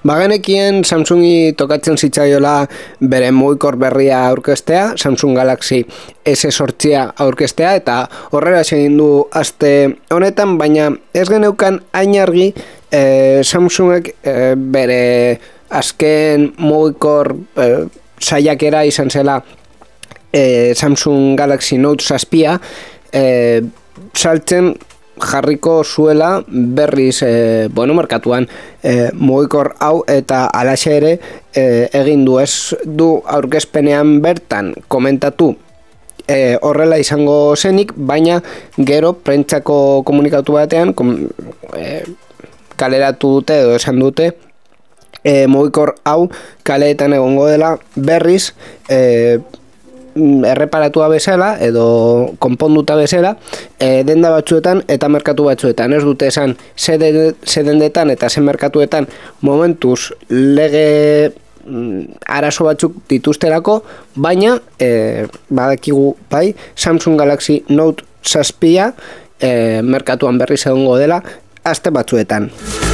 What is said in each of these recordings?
Bagenekien Samsungi tokatzen zitzaiola bere mugikor berria aurkeztea, Samsung Galaxy S8 aurkeztea, eta horrela egin du aste honetan, baina ez geneukan hain argi Samsungek bere azken mugikor saiakera izan zela Samsung Galaxy Note 7 saltzen jarriko zuela berriz merkatuan mugikor hau, eta alaxe ere egin du, ez du aurkezpenean bertan komentatu horrela izango zenik, baina gero prentsako komunikatu batean kaleratu dute edo esan dute mugikor hau kaleetan egongo dela berriz erreparatua bezala edo konponduta bezala denda batzuetan eta merkatu batzuetan. Ez dute esan ze dendetan eta ze merkatuetan momentuz lege arazo batzuk dituzterako, baina badakigu bai Samsung Galaxy Note 7 merkatuan berriz egongo dela aste batzuetan.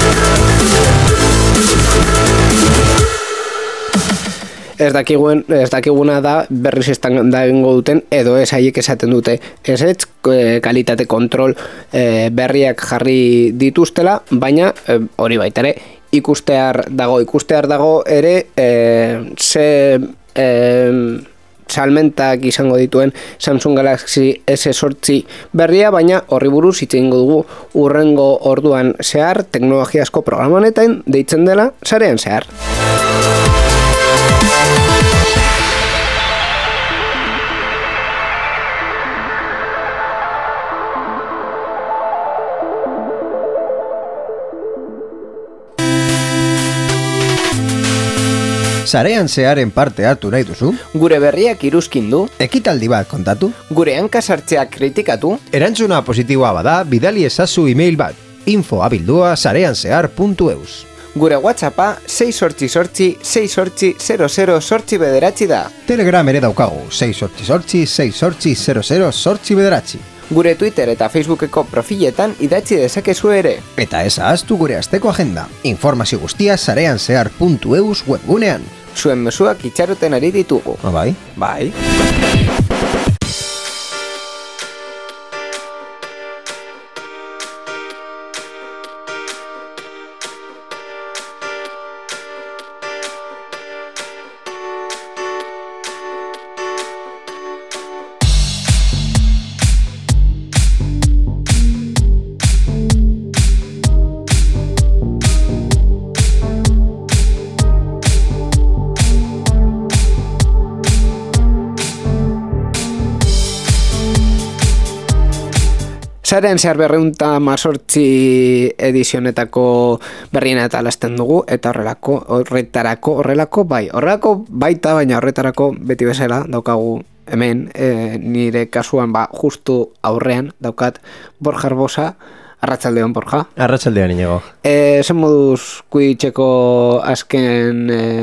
Ez dakiguna da berriz estanda egingo duten edo ez haiek esaten dute ez kalitate kontrol berriak jarri dituztela, baina hori baita ere ikustear dago ere ze salmentak izango dituen Samsung Galaxy S8 berria, baina horri buruz hitz egingo dugu hurrengo orduan zehar, teknologiazko programanetan deitzen dela sarean zehar. Sarean zearen parte hartu nahi duzu? Gure berriak iruzkindu? Ekitaldi bat kontatu? Gure hankasartzeak kritikatu? Erantzuna positiboa bada, bidali ezazu email bat, info@sareanzehar.eus. Gure WhatsAppa 688-688-00-bederatzi da. Telegram ere daukagu, 688-688-00-bederatzi. Gure Twitter eta Facebookeko profiletan idatzi dezakezu ere. Eta ez ahaztu gure asteko agenda. Informazio guztia sareanzehar.eus webgunean. Zuen mezuak itxaroten ari ditugu. Bai? Bai. Sarean zehar 218 edizionetako berriena eta lasten dugu, eta horretarako baita, baina horretarako beti bezala daukagu hemen, nire kasuan justu aurrean daukat Borja Arbosa. Arratsaldeon, Borja. Arratsaldeon, Iñigo. Zen moduz kuitxeko azken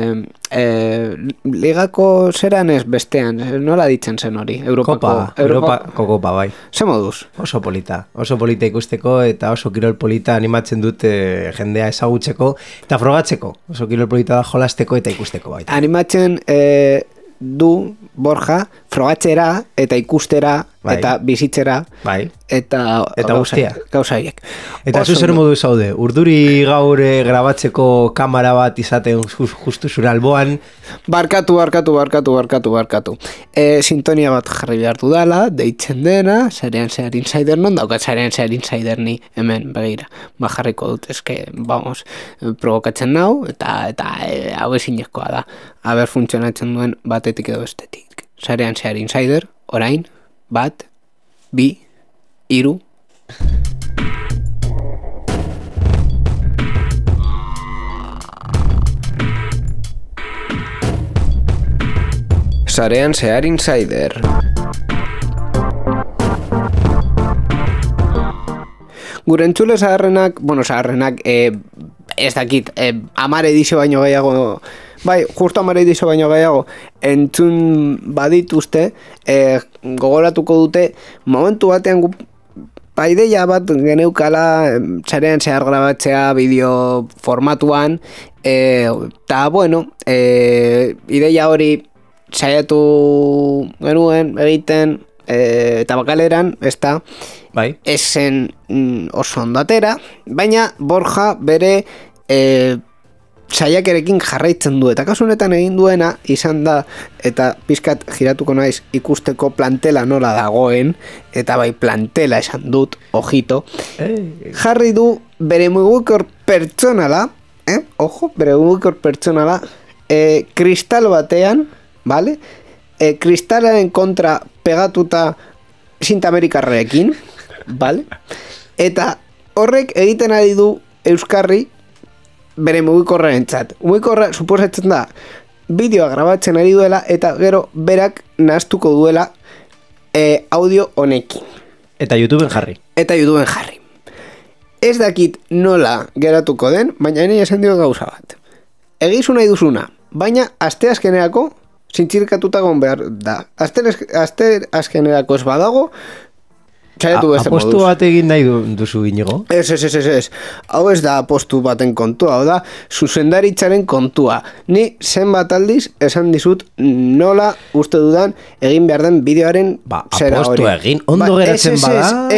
ligako zeran ez bestean, nola ditzen zen hori? Europako kopa, bai. Zen moduz? Oso polita ikusteko eta oso kirol polita animatzen dute jendea ezagutzeko eta frogatzeko. Oso kirol polita da jolasteko eta ikusteko baita. Animatzen du Borja frogatzera eta ikustera, bai, eta bizitzera, bai, eta gauza horiek. Eta zu zer modu zaude, urduri gaur grabatzeko kamera bat izaten justu zure alboan? Barkatu. Sintonia bat jarri behar dudala, deitzen dena, Sarean Zehar Insider, non daukat Sarean Zehar Insider ni, hemen, begira, jarriko dut, eske, provokatzen nau, eta hau ezinezkoa da, haber funtzionatzen duen batetik edo bestetik. Sarean Zehar Insider, orain, 1, 2, 3. Sarean Zehar Insider. Gure entzule zaharrenak, ez dakit, 10 edizio baino gehiago, bai, justo 10 edizio baino gehiago, entzun badituzte, gogoratuko dute, momentu batean ideia bat geneukala sarean zehar grabatzea bideo formatuan, eta bueno, ideia hori saiatu genuen egiten, eta bakaleran, ez da, bai. esen oso ondo atera, baina Borja bere saiakerekin jarraitzen du, eta kasu honetan egin duena izan da, eta pizkat giratuko naiz ikusteko plantela nola dagoen, eta bai plantela esan dut, ojito, jarri du bere mugikor pertsonala, ojo, bere mugikor pertsonala, kristal batean, vale? Kristalaren kontra pegatuta Sinta Amerikarrekin, vale? Eta horrek egiten ari du Euskarri bere mugikorrarentzat. Mugikorra suposatzen da bideoa grabatzen ari duela eta gero berak nahaztuko duela audio honekin. Eta YouTubeen jarri. Ez dakit nola geratuko den, baina nire esan dio gauza bat. Egizu nahi duzuna, baina asteazkenerako zintzirkatuta gon behar da. Asteazkenerako ez badago, txaiatu beste moduz. Apostu bat egin nahi duzu, Inigo? Ez. Hau ez da apostu baten kontua, hau da zuzendaritzaren kontua. Ni zenbat aldiz esan dizut nola uste dudan egin behar den bideoaren zera hori. Apostu egin, ondo geratzen bada?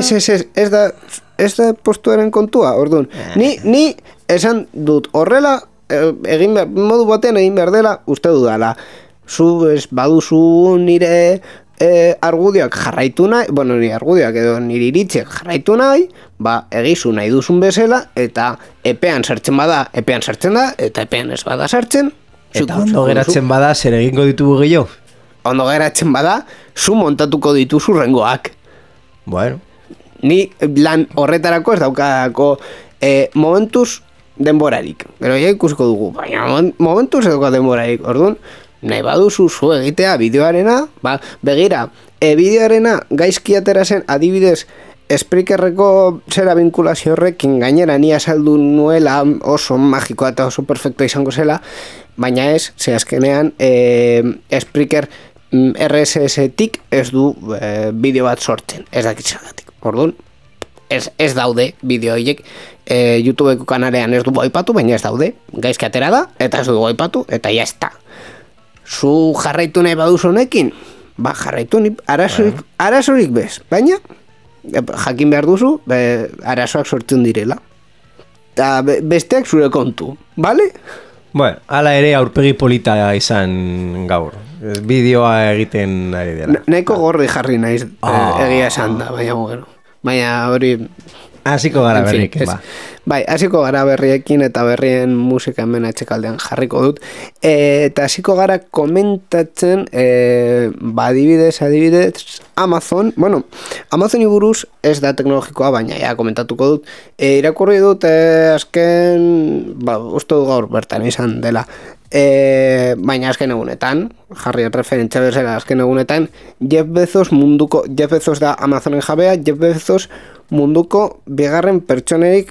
Ez da postuaren kontua, orduan. Ni esan dut horrela modu batean egin behar dela uste dudala. Zu ez baduzu nire argudioak jarraitu nahi, nire argudioak edo nire iritziak jarraitu nahi, egizu nahi duzun bezala, eta epean sartzen bada, epean sartzen da, eta epean ez bada sartzen. Eta ondo geratzen bada, zer egingo ditugu gehiago? Ondo geratzen bada, zu montatuko dituzu rengoak. Bueno. Ni lan horretarako ez daukako momentuz denborarik. Gero ja ikusiko dugu, baina momentuz ez dauka denborarik, orduan, nahi baduzu zu egitea bideoarena, begira, bideoarena gaizki atera zen adibidez Spreakerreko zera vinkulazio horrekin gainera ni azaldu nuela oso magikoa eta oso perfecto izango zela, baina ez, ze azkenean Spreaker RSS-tik ez du bideo bat sortzen, ez dakitzagatik. Orduan, ez daude bideo horiek YouTubeko kanalean ez du aipatu, baina ez daude, gaizki atera da, eta ez du aipatu, eta ya está. Zu jarraitu nahi baduzu honekin, jarraitu arazorik bez, baina jakin behar duzu, arazoak sortzen direla. Eta besteak zure kontu, bale? Bueno, ala ere aurpegi polita izan gaur. Bideoa egiten ari dela. Nahiko gorri jarri naiz egia esan da, baina hori... Hasiko gara berriekin, Bai, hasiko gara berriekin eta berrien musika hemen atxekaldean jarriko dut. Eta hasiko gara komentatzen, adibidez, Amazon, Amazoni buruz ez da teknologikoa, baina ja komentatuko dut. Irakurri dut azken, uste du gaur bertan izan dela. Baina azken egunetan, jarri referentzia bezala azken egunetan, Jeff Bezos da Amazonen jabea, Jeff Bezos munduko bigarren pertsonerik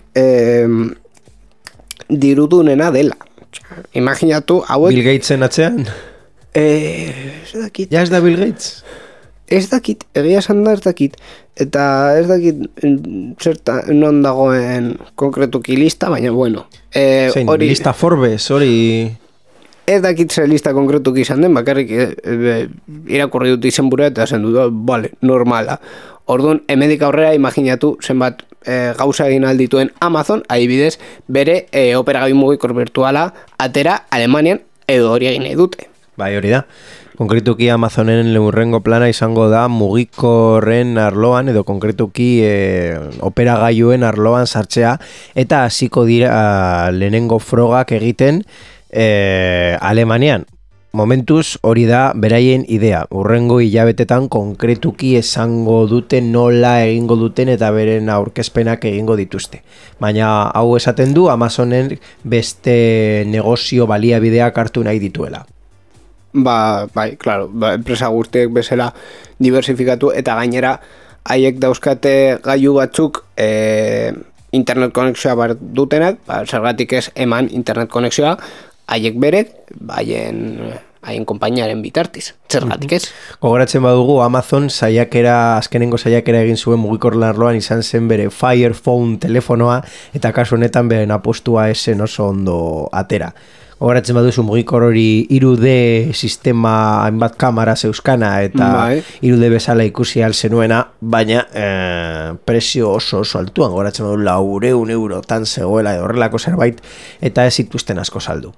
dirudunena dela. Imaginatu hauek... Bill Gatesen atzean? Ez dakit. Ja ez da Bill Gates? Ez dakit, egia esan da ez dakit. Eta ez dakit non dagoen konkretuki lista, baina bueno. Zein, lista Forbes, hori... Ez dakit zer lista konkretuki izan den, bakarrik irakurri dut izenburua eta zen dut, vale, normala. Orduan, hemendik aurrera imaginatu zenbat gauza egin aldituen Amazon, adibidez, bere operagailu mugikor virtuala atera Alemanian edo hori egin nahi dute. Bai, hori da. Konkretuki Amazonen hurrengo plana izango da mugikorren arloan edo konkretuki operagailuen arloan sartzea eta hasiko dira lehenengo frogak egiten Alemanian. Momentuz hori da beraien idea. Hurrengo hilabetetan konkretuki esango duten nola egingo duten eta beren aurkezpenak egingo dituzte. Baina hau esaten du Amazonen beste negozio baliabideak hartu nahi dituela. Bai, claro, enpresa guztiek bezala diversifikatu eta gainera haiek dauzkate gailu batzuk internet konexioa bar dutenak, zergatik ez eman internet konexioa, haiek berek, haien haien konpainiaren bitartiz, zergatik ez? Gogoratzen badugu, Amazon azkenengo saiakera egin zuen mugikorren arloan izan zen bere Fire Phone telefonoa, eta kasu honetan beren apostua esen oso ondo atera. Horatzen baduzu mugikor hori 3D sistema hainbat kamera zeuskana eta 3D bezala ikusi alzenuena, baina prezio oso altuan. Horatzen badu 400 eurotan zegoela horrelako zerbait eta ez zituzten asko saldu.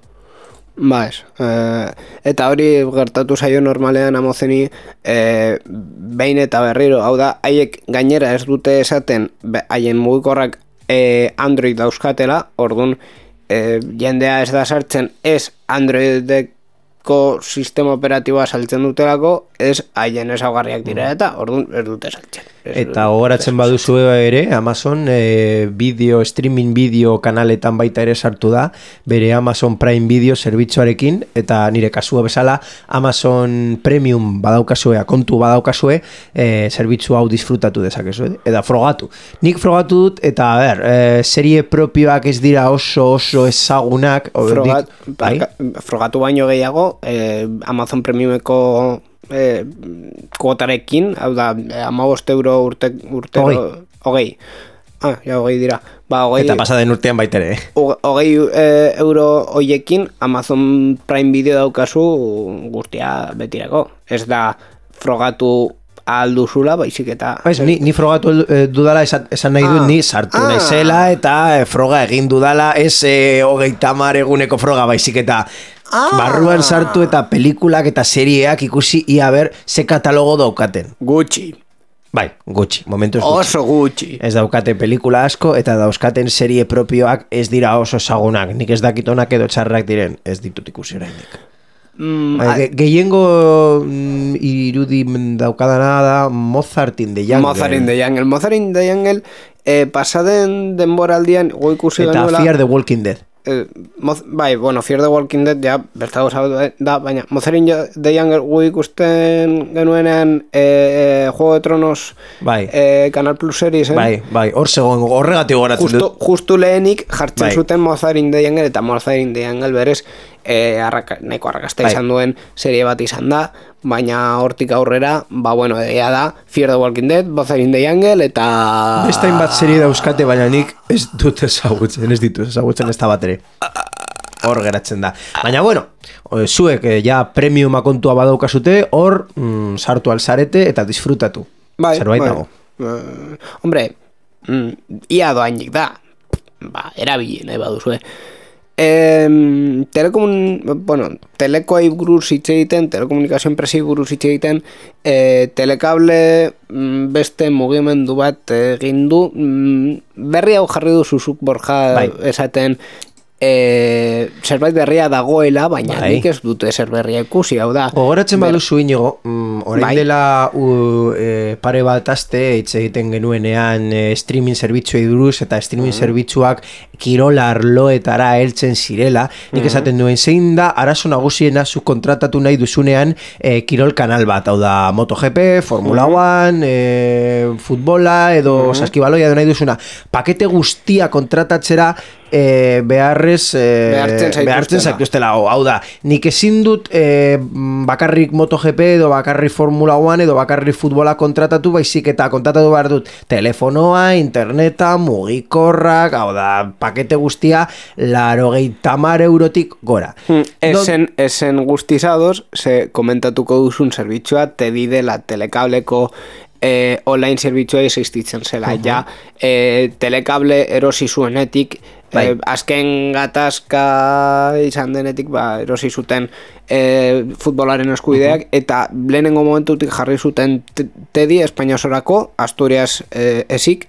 Eta hori gertatu zaio normalean Amazoni behin eta berriro, hau da, haiek gainera ez dute esaten haien mugikorrak Android dauzkatela, orduan jendea ez da sartzen ez Androideko sistema operatiboa saltzen dutelako, ez haien ezaugarriak dira eta orduan ez dute saltzen. Eta gogoratzen baduzu ere, Amazon streaming bideo kanaletan baita ere sartu da, bere Amazon Prime Video zerbitzuarekin, eta nire kasua bezala Amazon Premium badaukazue, kontu badaukazue, zerbitzu hau disfrutatu dezakezu, eta frogatu. Nik frogatu dut, eta serie propioak ez dira oso ezagunak. Frogatu baino gehiago, Amazon Premiumeko kuotarekin, hau da, 15 euro urtero, hogei dira. Eta pasaden urtean baitere. 20 euro hoiekin Amazon Prime Video daukazu guztia betirako. Ez da frogatu alduzula, baizik eta... Ni frogatu dudala esan nahi dut, ni sartu naizela eta froga egin dudala, ez 30 eguneko froga, baizik eta barruan sartu eta pelikulak eta serieak ikusi ia ber ze katalogo daukaten. Gutxi. Bai, gutxi, momentuz gutxi. Oso gutxi. Ez daukate pelikula asko eta dauzkaten serie propioak ez dira oso ezagunak. Nik ez dakit onak edo txarrak diren, ez ditut ikusi oraindik. Gehiengo irudi daukadana da Mozart in the Jungle. Mozart in the Jungle pasaden denboraldian ikusi eta genuela. Eta Fear the Walking Dead. Fear the Walking Dead ja bertago da, baina Mozart in the Jungle ikusten genuenean Juego de Tronos Canal Plus series, hor zegoen, horregatik goratzen dut. Justu lehenik jartzen zuten Mozart in the Jungle, eta Mozart in the Jungle berez nahiko arrakasta izan duen serie bat izan da, baina hortik aurrera, egia da, Fear the Walking Dead, Mozart in the Jungle, eta... Bestain bat serie dauzkate, baina nik ez dut ezagutzen, ez da bat ere. Hor geratzen da. Baina, zuek ja premiuma kontua badaukazute, hor sartu alzarete eta disfrutatu. Zerbait dago. Hombre, ia doainik da. Erabili, nahi baduzue. Telekoai buruz hitz egiten, telekomunikazio enpresi buruz hitz egiten, Telekable beste mugimendu bat egin du, berri hau jarri du zuzuk Borja esaten, zerbait berria dagoela, baina nik ez dute zer berria ikusi, hau da. Gogoratzen baduzu Inigo, orain dela pare bat aste hitz egiten genuenean streaming zerbitzuei buruz eta streaming zerbitzuak kirola arloetara heltzen zirela, nik esaten duen zein da arazo nagusiena zu kontratatu nahi duzunean kirol kanal bat, hau da MotoGP, Formula 1, futbola edo saskibaloia edo nahi duzuna, pakete guztia kontratatzera behartzen zaituztela, hau da, nik ezin dut bakarrik MotoGP edo bakarrik Formula 1 edo bakarrik futbola kontratatu, baizik eta kontratatu behar dut telefonoa, interneta, mugikorrak, hau da, pakete guztia 80 eurotik gora. Esen guztizados, ze komentatuko duzun zerbitzua, te didela Telekableko online zerbitzua existitzen zela, ja Telekable erosi zuenetik, azken gatazka izan denetik erosi zuten futbolaren eskubideak, eta lehenengo momentutik jarri zuten Tedi Espainia osorako, Asturias esik,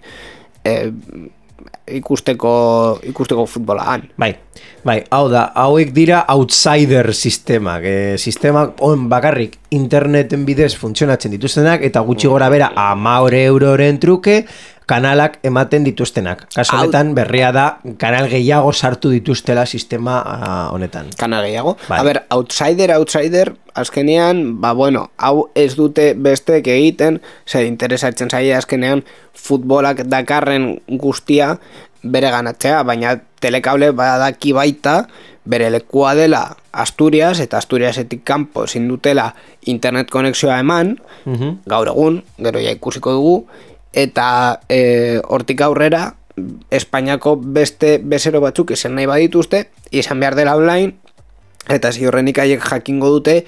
ikusteko futbolaan. Hau da, hauek dira outsider sistemak, sistemak bakarrik interneten bidez funtzionatzen dituztenak, eta gutxi gora bera 10 euroren truke kanalak ematen dituztenak. Kaso honetan berria da kanal gehiago sartu dituztela sistema honetan. Kanal gehiago? Outsider, azkenean, hau ez dute besteek egiten, interesatzen zaila azkenean futbolak dakarren guztia bere ganatzea, baina Telekable badaki baita bere lekua dela Asturias, eta Asturiasetik kanpo ezin dutela internet konexioa eman, gaur egun, gero ja ikusiko dugu, eta hortik aurrera, Espainiako beste bezero batzuk izan nahi badituzte, izan behar dela online, eta ziurrenik haiek jakingo dute,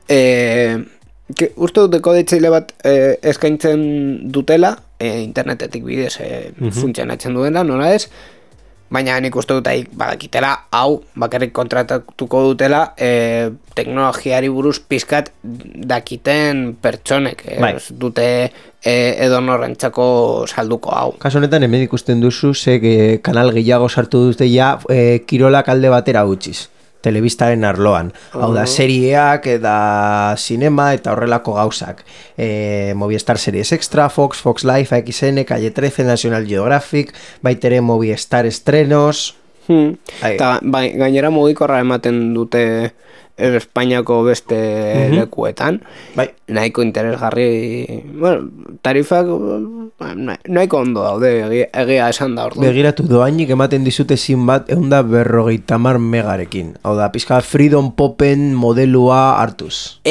uste dut dekodetxeile bat eskaintzen dutela, internetetik bidez funtzionatzen duela, nola ez? Baina nik uste dut badakitela, hau bakarrik kontratatuko dutela teknologiari buruz pizkat dakiten pertsonek, dute edonorrentzako salduko hau. Kaso honetan hemen ikusten duzu, kanal gehiago sartu dute ja kirolak alde batera utziz. Telebistaren arloan. Hau da, serieak, eta cinema, eta horrelako gauzak. Movistar Series Extra, Fox Life, AXN, Calle 13, National Geographic, baitere Movistar Estrenos... Eta gainera mugikorra ematen dute Espainiako beste lekuetan. Nahiko interesgarri... Bueno, tarifak nahiko ondo daude, egia esan da orduan. Begiratu, doainik ematen dizute zin bat 150 megarekin. Hau da, pizka Freedom Popen modelua hartuz.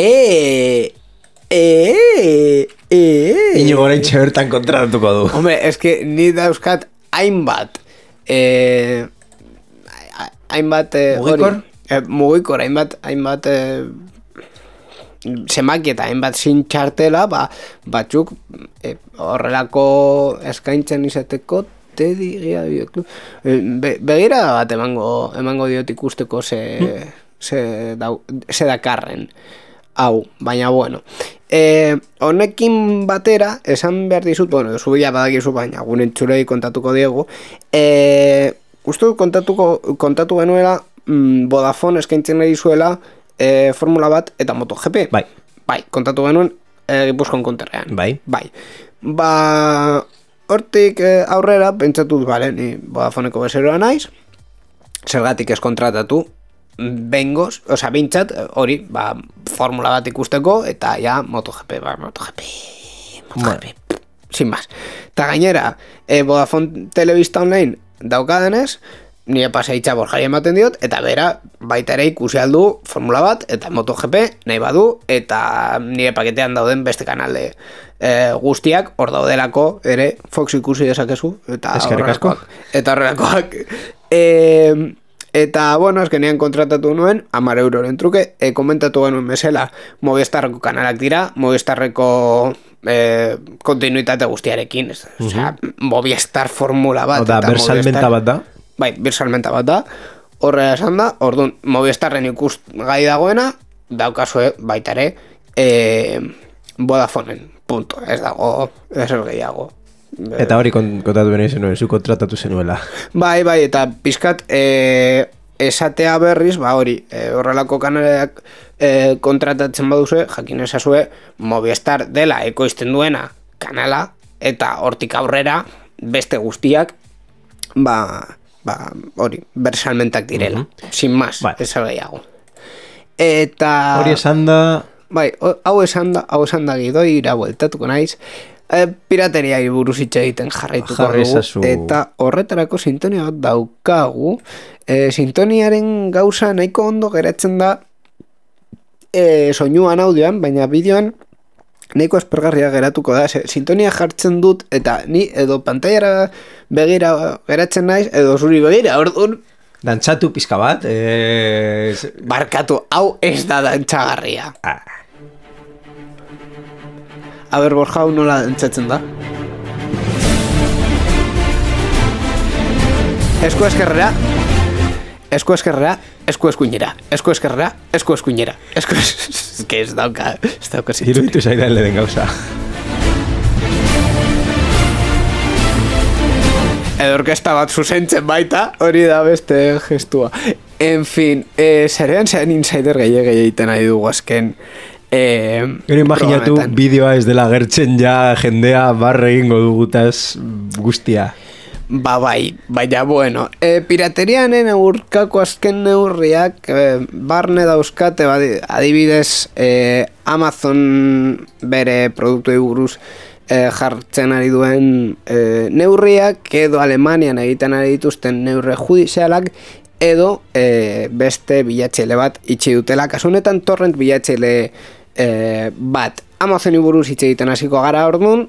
Inigo oraintxe bertan kontratatuko du. Hombre, eske ni dauzkat hainbat mugikor? Mugikor, hainbat semaki eta hainbat zintxartela, batzuk horrelako eskaintzen izateko begira bat emango diot ikusteko ze dakarren hau, baina bueno. Honekin batera, esan behar dizut, bueno, zubila badakizu, baina gure entzulei kontatuko diegu, uste kontatu genuela Vodafone eskaintzen nahi zuela Formula bat eta MotoGP. Bai, kontatu genuen Gipuzkoan konterrean. Bai. Hortik aurrera, pentsatuz, ni Vodafoneko bezeroa naiz, zergatik ez kontratatu, bengoz, bintzat, hori, Formula bat ikusteko, eta ja, MotoGP. Sin más. Eta gainera, Vodafone Telebista Online daukadenez, nire paseitza Borjari ematen diot, eta bera, baita ere ikusi aldu Formula bat, eta MotoGP nahi badu, eta nire paketean dauden beste kanalde guztiak, hor daudelako, ere, Fox ikusi dezakezu, eta horrelakoak. Eta, bueno, azkenean kontratatu nuen, 10 euroren truke, komentatu genuen bezala, Movistarreko kanalak dira, Movistarreko kontinuitate guztiarekin, osea, Movistar Formula bat. Oda, bersalmenta bat da? Bai, bersalmenta bat da, horrela esan da, orduan, Movistarren ikusgai dagoena, daukazue baita ere, Vodafoneen, punto, ez dago, ez gehiago. Eta hori kontatu bene zenuen, zu kontratatu zenuela. Bai, eta pizkat esatea berriz, hori, horrelako kanaleak kontratatzen baduzue, jakin ezazue, Movistar dela ekoizten duena kanala, eta hortik aurrera, beste guztiak, hori, bersalmentak direla, sin más, ez gehiago. Eta... Hori esan da... Bai, hau esan da gidoi irabueltatuko naiz, pirateriai buruz hitz egiten jarraituko dugu, eta horretarako sintonia bat daukagu. Sintoniaren gauza nahiko ondo geratzen da soinuan audioan, baina bideoan nahiko aspergarria geratuko da. Sintonia jartzen dut, eta ni edo pantailara begira geratzen naiz, edo zuri begira, orduan dantzatu pizka bat. Barkatu, hau ez da dantzagarria. A ber, Borja, hau nola dantzatzen da? Esku eskerrera, esku eskerrera, esku eskuinera, esku eskerrera, esku eskuinera. Ez dauka zintzen. Iruditu zaidan lehen gauza. Edo orkesta bat zuzentzen baita, hori da beste gestua. En fin, zerean insider gehiagiten nahi dugu azken. Gero imaginatu bideoa ez dela gertzen ja jendea barre egingo dugutaz guztia. Bai, baina bueno, piraterianen aurkako azken neurriak barne dauzkate, adibidez Amazon bere produktu buruz jartzen ari duen neurriak, edo Alemanian egiten ari dituzten neurre judizialak, edo beste bilatzaile bat itxi dutela. Kasu honetan torrent bilatzaile bat. Amazoni buruz hitz egiten hasiko gara orduan,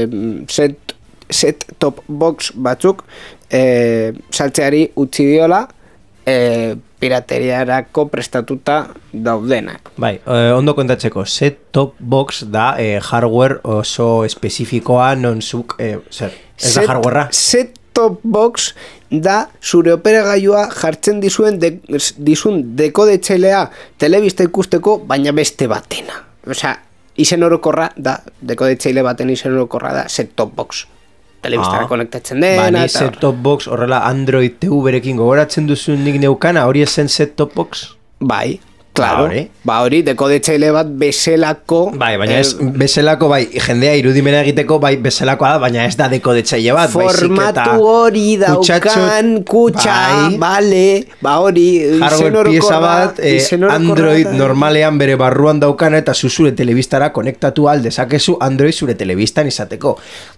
set top box batzuk saltzeari utzi diola pirateriarako prestatuta daudenak. Bai, ondo kontatzeko, set top box da hardware oso espezifikoa non zuk, ez da hardwarea? Set top box da zure operagailua jartzen dizun dekodetxailea telebista ikusteko, baina beste batena. Osea, izen orokorra da, dekodetxaile baten izen orokorra da set top box. Telebistara konektatzen dena. Ni set top box horrela Android TV-rekin gogoratzen duzun nik neukana, hori esen set top box? Bai, claro. Hori dekodetxaile bat bezelako. Bai, baina ez bezelako, bai, jendea irudimena egiteko, bai, bezelakoa da, baina ez da dekodetxaile bat. Formatu hori daukan, kutxa, bale, hori, hardware pieza bat, Android normalean bere barruan daukana, eta zure telebistara konektatu aldezakezu Android zure telebistan izateko.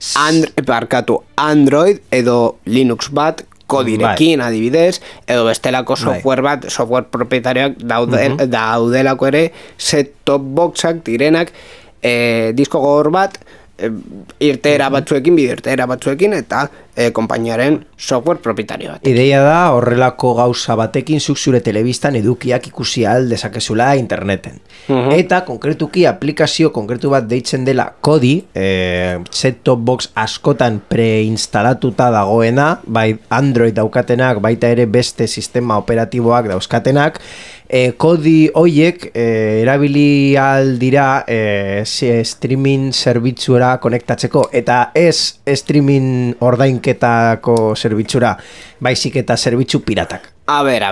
Android edo Linux bat, kodirekin adibidez, edo bestelako software bat, software propietarioak daudelako ere set top boxak direnak, disko gogor bat, irteera batzuekin eta konpainiaren software propietario bat. Ideia da horrelako gauza batekin zuk zure telebistan edukiak ikusi ahal dezakezula interneten. Eta konkretuki aplikazio konkretu bat deitzen dela Kodi, set top box askotan preinstalatuta dagoena, bai Android daukatenak, baita ere beste sistema operatiboak dauzkatenak. Kodi hoiek erabili ahal dira streaming zerbitzura konektatzeko, eta ez streaming ordainketako zerbitzura, baizik eta zerbitzu piratak. A ber.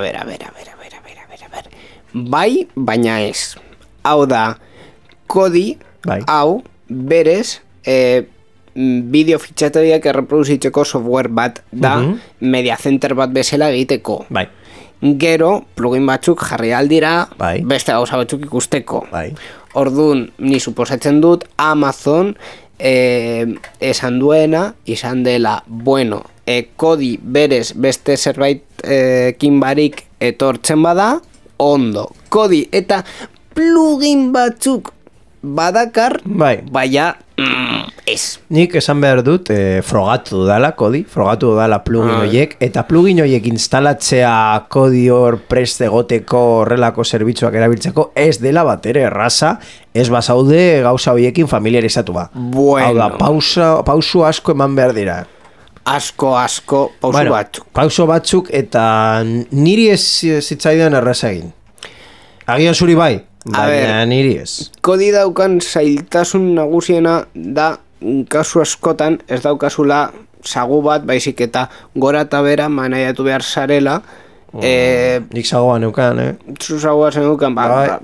Bai, baina ez. Hau da, Kodi, hau, berez, bideo fitxategiak erreproduzitzeko software bat da, media center bat bezala egiteko. Bai. Gero, plugin batzuk jarri aldira, beste gauza batzuk ikusteko. Orduan, ni suposatzen dut, Amazon esan duena, izan dela, bueno, Kodi berez beste zerbait kinbarik etortzen bada, ondo. Kodi eta plugin batzuk badakar, baina ez. Nik esan behar dut, frogatu dala Kodi, frogatu dala plugin horiek, eta plugin horiek instalatzea Kodi hor prest egoteko horrelako zerbitzuak erabiltzeko, ez dela bat ere erraza, ez bazaude gauza horiekin familiarizatu ba. Bueno. Hau da, pausu asko eman behar dira. Asko, pausu batzuk. Pausu batzuk, eta niri ez zitzaidan erraza egin. Agian zuri bai, baina niri ez. Kodi daukan zailtasun nagusiena da, kasu askotan ez daukazula sagu bat, baizik eta gora eta bera manaiatu behar zarela. Nik sagoa neukan, Zu sagoa neukan,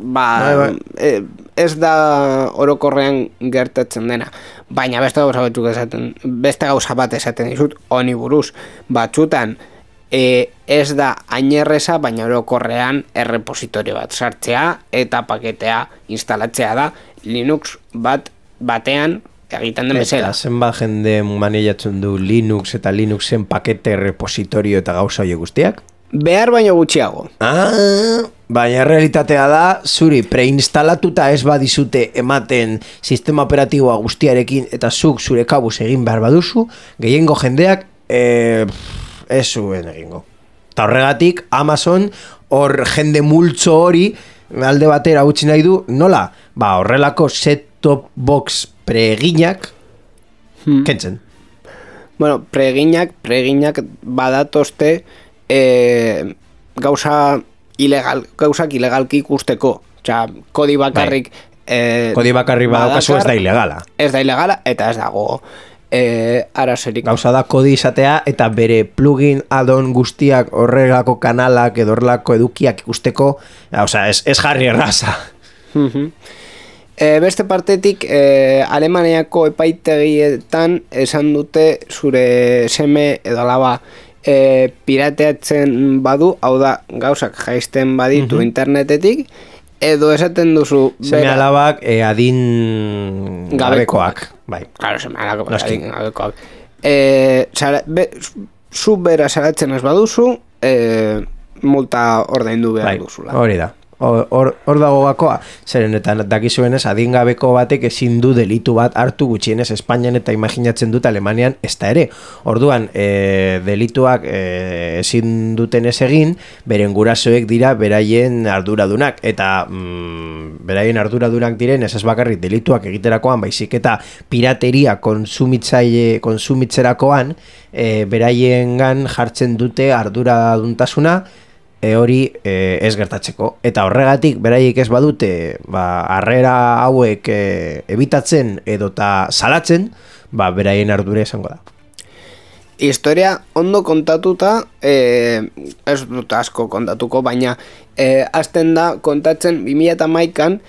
ez da orokorrean gertatzen dena. Baina beste gauza bat esaten dizut, honi buruz. Batzutan, ez da ainerreza, baina orokorrean errepositorio bat sartzea eta paketea instalatzea da Linux batean egiten den bezala. Eta zenbat jende maneiatzen du Linux eta Linuxen pakete repositorio eta gauza horiek guztiak? Behar baino gutxiago. Baina realitatea da, zuri preinstalatuta ez badizute ematen sistema operatiboa guztiarekin eta zuk zure kabuz egin behar baduzu, gehiengo jendeak ez zuen egingo. Eta horregatik, Amazon hor jende multzo hori alde batera utzi nahi du, nola? Horrelako set-top box preginak kentzen. Bueno, preginak badatozte gauzak ilegalki ikusteko. Osea, Kodi bakarrik Kodi bakarrik badaukazu ez da ilegala. Ez da ilegala eta ez dago arazerik. Gauza da Kodi izatea eta bere plugin add-on guztiak horrelako kanalak edo horrelako edukiak ikusteko, osea, ez jarri erraza. Beste partetik, Alemaniako epaitegietan esan dute zure seme edo alaba pirateatzen badu, hau da gauzak jaisten baditu internetetik, edo esaten duzu seme alabak adin gabekoak. Bai. Claro, seme alabak adin gabekoak. Zu bera salatzen ez baduzu, multa ordaindu behar duzula. Hori da. Hor dago gakoa, zeren eta dakizuenez adingabeko batek ezin du delitu bat hartu gutxienez Espainian eta imaginatzen dut Alemanian ez da ere. Orduan, delituak ezin duten ez egin, beren gurasoek dira beraien arduradunak, eta beraien arduradunak diren ez bakarrik delituak egiterakoan, baizik eta pirateria konsumitzerakoan, beraiengan jartzen dute arduraduntasuna, hori ez gertatzeko. Eta horregatik, beraiek ez badute harrera hauek ebitatzen edota salatzen, beraien ardura izango da. Historia ondo kontatuta, ez dut asko kontatuko, baina hasten da kontatzen 2011an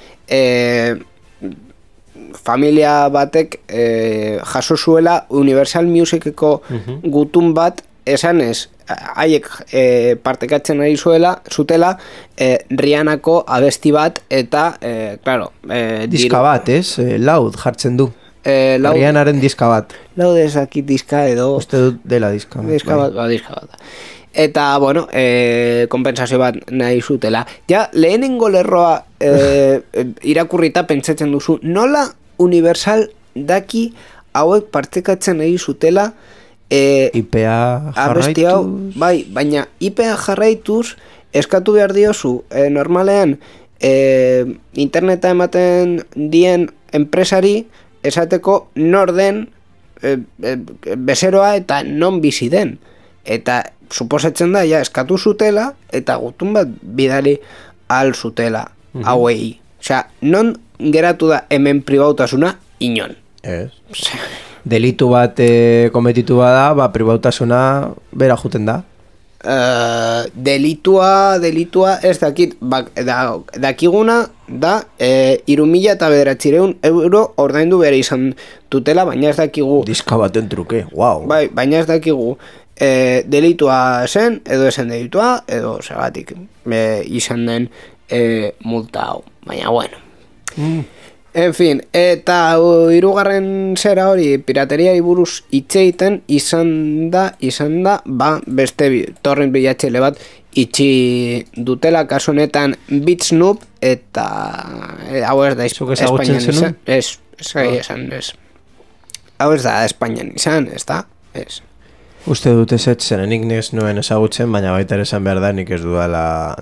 familia batek jaso zuela Universal Musiceko gutun bat, esanez, haiek partekatzen ari zutela Rihanako abesti bat eta, claro... diska bat, ez? Laud jartzen du. Rihanaren diska bat. Laud ezakit diska edo... Uste dut dela diska. Diska bat. Eta, bueno, kompensazio bat nahi zutela. Ja, lehenengo lerroa irakurrita pentsatzen duzu, nola Universal daki hauek partekatzen ari zutela IPA jarraituz? Bai, baina IPA jarraituz eskatu behar diozu, normalean interneta ematen dien enpresari esateko nor den bezeroa eta non bizi den. Eta suposatzen da, ja, eskatu zutela eta gutun bat bidali al zutela hauei. Osea, non geratu da hemen pribautasuna inon. Ez. Delitu bat kometitu bada, pribautasuna bera juten da. Delitua ez dakit, dakiguna da 3.900 euro ordaindu behar izan dutela, baina ez dakigu... Diska baten truke, wow. Bai, baina ez dakigu delitua zen, edo esen delitua, edo segatik izan den multa hau, baina bueno. En fin, eta hirugarren zera hori pirateriari buruz itxeiten izan da, beste torrent bilatzaile bat itxi dutela, kasu honetan BitSnoop, eta hau ez da Espainian izan, ez. Hau ez da Espainian izan, ez da? Ez. Uste dut ez zenenik ez nuen ezagutzen, baina baita ere esan behar da, nik ez dudala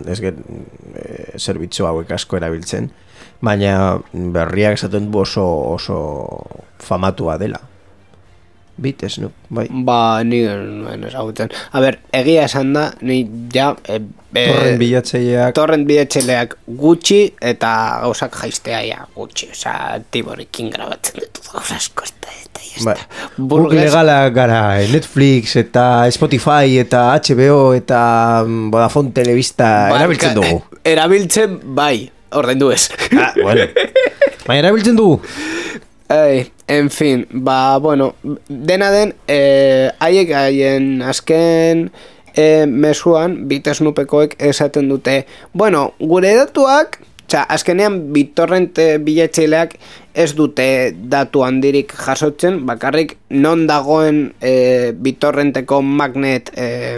zerbitzu hauek asko erabiltzen. Baina berriak esaten du oso famatua dela. BitSnoop, bai. Ni nuen ezagutzen. A ber, egia esan da, ni ja... Torrent bilatzaileak gutxi eta gauzak jaistea ja gutxi. Osa, Tiborekin grabatzen ditut gauza asko eta Guk legalak gara, Netflix eta Spotify eta HBO eta Vodafone Televista erabiltzen dugu. Erabiltzen, bai. Ordaindu ez. Bueno. Baina erabiltzen dugu. En fin, bueno, dena den, haien azken mesuan, BitSnoopekoek esaten dute, bueno, gure datuak, azkenean BitTorrent bilatzaileak ez dute datu handirik jasotzen, bakarrik non dagoen BitTorrenteko magnet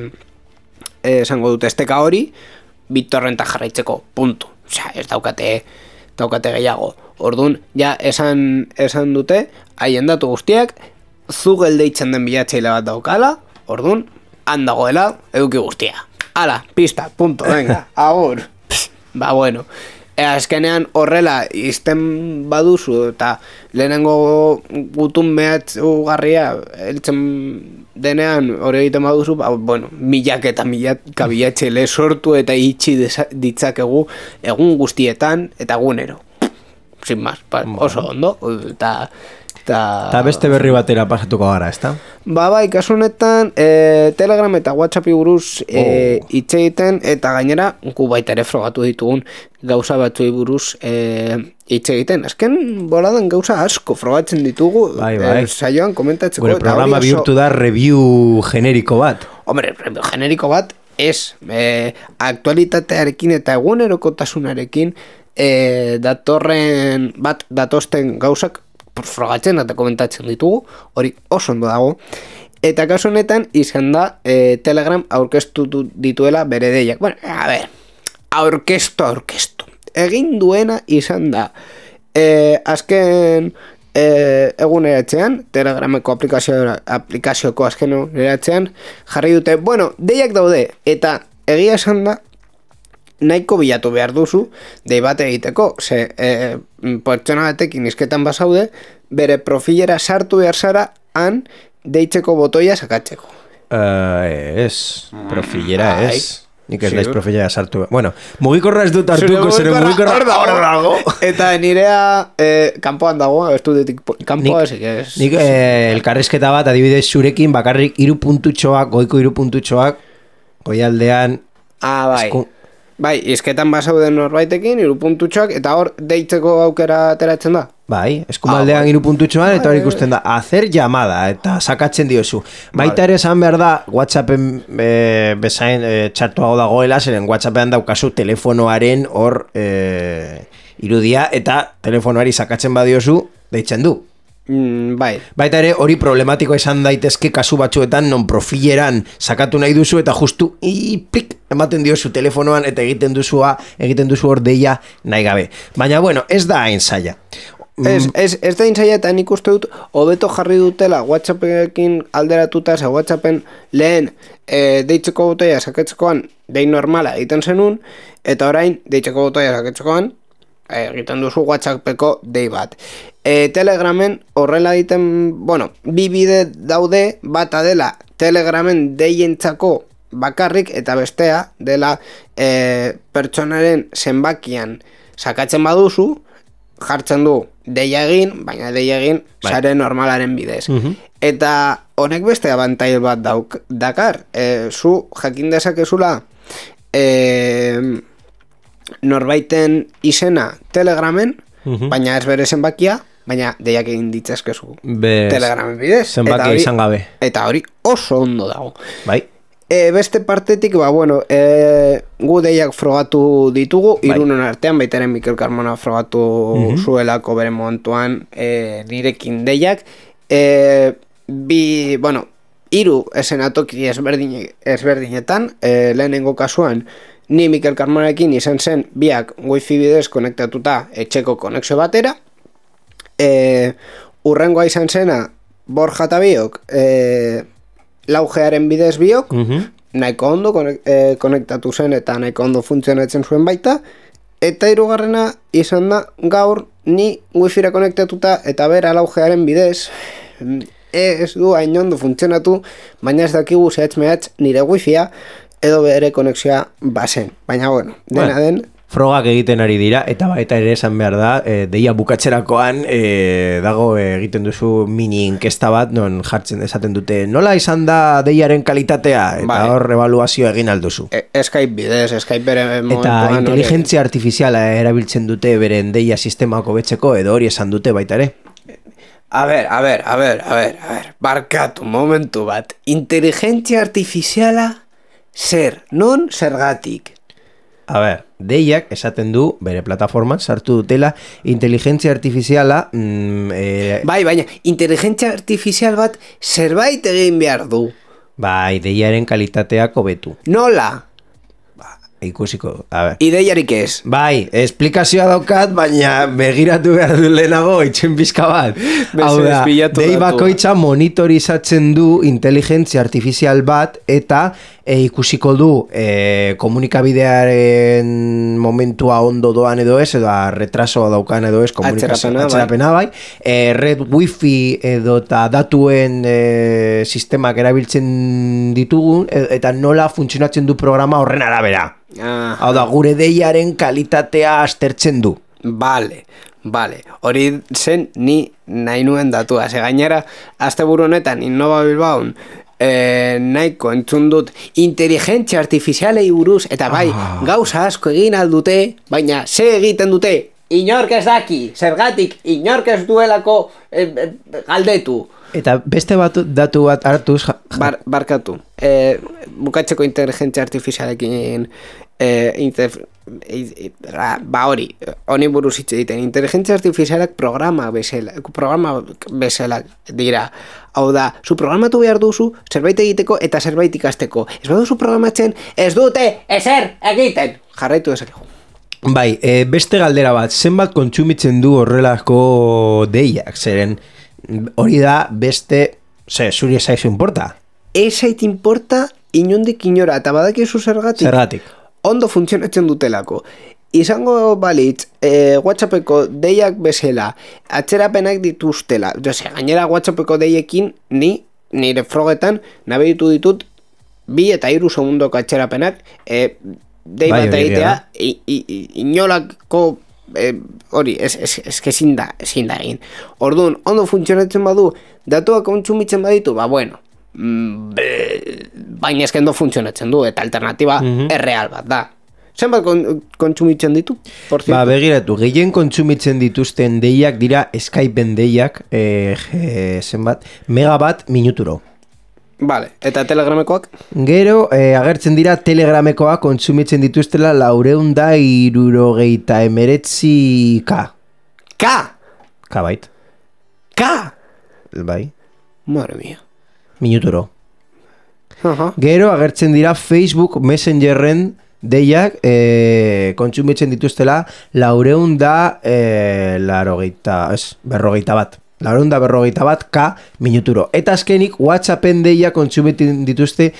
esango dute esteka hori, BitTorrenta jarraitzeko, puntu. Osea, ez daukate gehiago. Orduan, ja esan dute, haien datu guztiak, Google deitzen den bilatzaile bat daukala, orduan, handagoela, eduki guztia. Hala, pista, punto, venga, agur. Bueno, azkenean horrela izten baduzu eta lehenengo gutun mehatzugarria heltzen denean hori egiten baduzu, bueno, milak bilatzaile sortu eta itxi ditzakegu egun guztietan eta egunero. Sin más, oso ondo, eta beste berri batera pasatuko gara, ezta? Bai, kasu honetan Telegram eta WhatsAppi buruz hitz egiten, eta gainera gu baita ere frogatu ditugun gauza batzuei buruz hitz egiten. Azken boladan gauza asko frogatzen ditugu, saioan komentatzeko. Gure programa bihurtu da review generiko bat. Hombre, review generiko bat ez, aktualitatearekin eta egunerokotasunarekin datosten gauzak frogatzen eta komentatzen ditugu, hori oso ondo dago. Eta kasu honetan izan da Telegram aurkeztu dituela bere deiak. Bueno, a ver, aurkeztu. Egin duena izan da azken egun eratzean, Telegrameko aplikazioko azken eratzean, jarri dute, bueno, deiak daude, eta egia esan da, nahiko bilatu behar duzu, dei bat egiteko, ze pertsona batekin izketan bazaude, bere profilera sartu behar zara, han deitzeko botoia sakatzeko. Profilera ez. Nik ez daiz profilera sartu. Bueno, mugikorra ez dut hartuko, zeren mugikorra hor dago. Eta nirea kanpoan dago, estudetik kanpoa ez. Nik elkarrizketa bat, adibidez zurekin, bakarrik 3 puntutxoak, goiko 3 puntutxoak, goialdean... Bai. Bai, izketan basauden norbaitekin, 3 puntutxoak, eta hor deitzeko aukera ateratzen da. Bai, eskumaldean 3 puntutxoan, eta hor ikusten da, hacer llamada, eta sakatzen diozu. Baita ere esan behar da, WhatsAppen bezain txartuago dagoela, zeren WhatsAppean daukazu telefonoaren hor irudia, eta telefonoari sakatzen badiozu, deitzen du. Bai. Baita ere, hori problematikoa izan daitezke kasu batzuetan non profileran sakatu nahi duzu eta justu plik ematen diozu telefonoan eta egiten duzu hor deia nahi gabe. Baina bueno, ez da hain zaila. Ez da hain zaila eta nik uste dut hobeto jarri dutela WhatsAppekin alderatuta, ze WhatsAppen lehen deitzeko botoia sakatzekoan dei normala egiten zenun, eta orain deitzeko botoia sakatzekoan egiten duzu WhatsAppeko dei bat. Telegramen horrela egiten, bueno, bi bide daude, bata dela Telegramen deientzako bakarrik eta bestea dela pertsonaren zenbakian sakatzen baduzu, jartzen du deia egin, baina deia egin sare normalaren bidez. Eta honek beste abantail bat dakar, zu jakin dezakezula norbaiten izena Telegramen, baina ez bere zenbakia, baina deiak egin ditzazkezu Telegramen bidez. Zenbakia izan gabe. Eta hori oso ondo dago. Bai. Beste partetik, gu deiak frogatu ditugu, irunen artean, baitaren Mikel Carmona frogatu zuelako bere momentuan nirekin deiak. Hiru esenatoki ezberdinetan, lehenengo kasuan, ni Mikel Carmonarekin izan zen biak wifi bidez konektatuta etxeko konexio batera. Urrengoa izan zena Borja eta biok laugearen bidez biok, nahiko ondo konektatu zen eta nahiko ondo funtzionatzen zuen baita. Eta hirugarrena izan da gaur ni wifira konektatuta eta bera laugearen bidez ez du hain ondo funtzionatu, baina ez dakigu zehatz nire wifia edo bere konexioa bazen. Baina bueno, dena den... Frogak egiten ari dira, eta baita ere esan behar da, deia bukatzerakoan dago egiten duzu mini inkesta bat, non jartzen esaten dute, nola izan da deiaren kalitatea, eta hor evaluazio egin alduzu. Skype bidez, Skype bere momentuan... Eta inteligentzia artifiziala erabiltzen dute beren deia sistemako betzeko, edo hori esan dute baita ere. A ver, barkatu, momentu bat. Inteligentzia artifiziala... Zer, non zergatik? A ver, deiak esaten du, bere plataforman, sartu dutela, inteligentzia artifiziala... baina, inteligentzia artifizial bat zerbait egin behar du. Bai, deiaren kalitateak hobetu. Nola? Ikusiko, a ver. Ideiarik ez. Bai, esplikazioa daukat, baina begiratu behar du lehenago itxen pizka bat. Hau da, dei bakoitza monitorizatzen du inteligentzia artifizial bat eta ikusiko du komunikabidearen momentua ondo doan edo ez, edo retrasoa daukan edo ez, atzerapena bai. Red wifi edo eta datuen sistemak erabiltzen ditugu eta nola funtzionatzen du programa horren arabera. Hau da, gure deiaren kalitatea aztertzen du. Vale. Hori zen ni nahi nuen datua. Ze gainera, asteburu honetan Innova Bilbaon nahiko entzun dut inteligentzia artifizialei buruz, eta bai, gauza asko egin aldute, baina ze egiten dute? Inork ez daki, zergatik, inork ez duelako galdetu. Eta beste datu bat hartuz... Barkatu. Bukatzeko inteligentzia artifizialekin hori, honi buruz hitz egiten, inteligentzia artifizialak programa bezala dira. Hau da, zu programatu behar duzu zerbait egiteko eta zerbait ikasteko. Ez baduzu programatzen, ez dute ezer egiten. Jarraitu dezakegu. Bai, beste galdera bat, zenbat kontsumitzen du horrelako deiak, zeren hori da beste, zuri ez zaizu importa? Ez zait importa inondik inora, eta badakizu zergatik? Zergatik. Ondo funtzionatzen dutelako. Izango balitz, WhatsAppeko deiak bezala, atzerapenak dituztela. Gainera WhatsAppeko deiekin nire frogetan naberitu ditut 2 eta 3 segundoko atzerapenak dei bat egitea inolako hori, ezin da egin. Orduan, ondo funtzionatzen badu, datuak kontsumitzen baditu, bueno, baina ezken ondo funtzionatzen du, eta alternatiba erreal bat da. Zenbat kontsumitzen ditu? Begiratu, gehien kontsumitzen dituzten deiak dira Skypeen deiak, zenbat, megabat minuturo. Vale, eta telegramekoak? Gero, agertzen dira telegramekoak kontsumitzen dituztela 469 K. K? K bait. K? Bai. Madre mía. Minuturo. Gero, agertzen dira Facebook Messengerren deiak kontsumitzen dituztela 481 K minuturo. Eta azkenik WhatsAppen deia kontsumitzen dituzte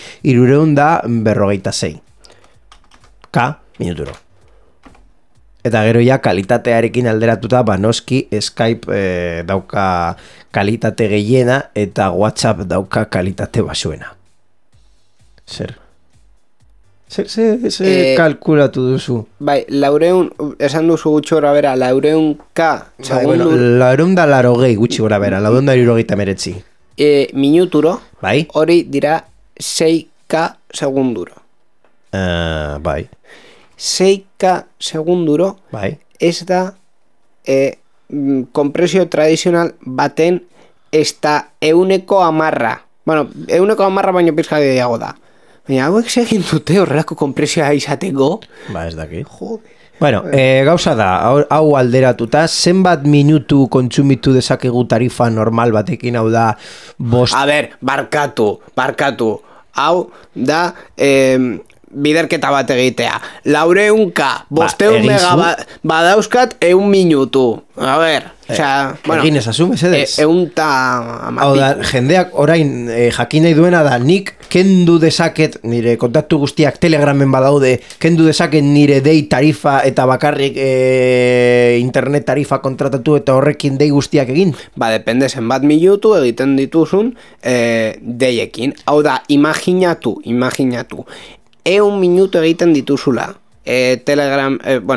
356 K minuturo. Eta gero ja kalitatearekin alderatuta noski Skype dauka kalitate gehiena eta WhatsApp dauka kalitate basuena. Zer kalkulatu duzu? Bai, 400, esan duzu gutxi gora bera, 400K segundu... 480 gutxi gora bera, 479. Minuturo, bai? Hori dira 6K segunduro. Bai. 6K segunduro, bai. Ez da kompresio tradizional baten ez da 110. Bueno, 110 baino pizka gehiago da. Baina, hauek segin dute horrelako kompresioa izateko? Ez daki. Bueno, gauza da, hau alderatuta, zenbat minutu kontsumitu dezakegu tarifa normal batekin, hau da, bost... A ber, barkatu. Hau da, biderketa bat egitea. 400K, 500 megabat, badauzkat 1 minutu. A ber, bueno, egin ezazu, mesedez. 100 hau da, jendeak orain jakin nahi duena da, nik kendu dezaket, nire kontaktu guztiak Telegramen badaude, kendu dezaket nire dei tarifa eta bakarrik internet tarifa kontratatu eta horrekin dei guztiak egin? Depende zenbat minutu egiten dituzun deiekin. Hau da, imaginatu. 1 minutu egiten dituzula. Telegram,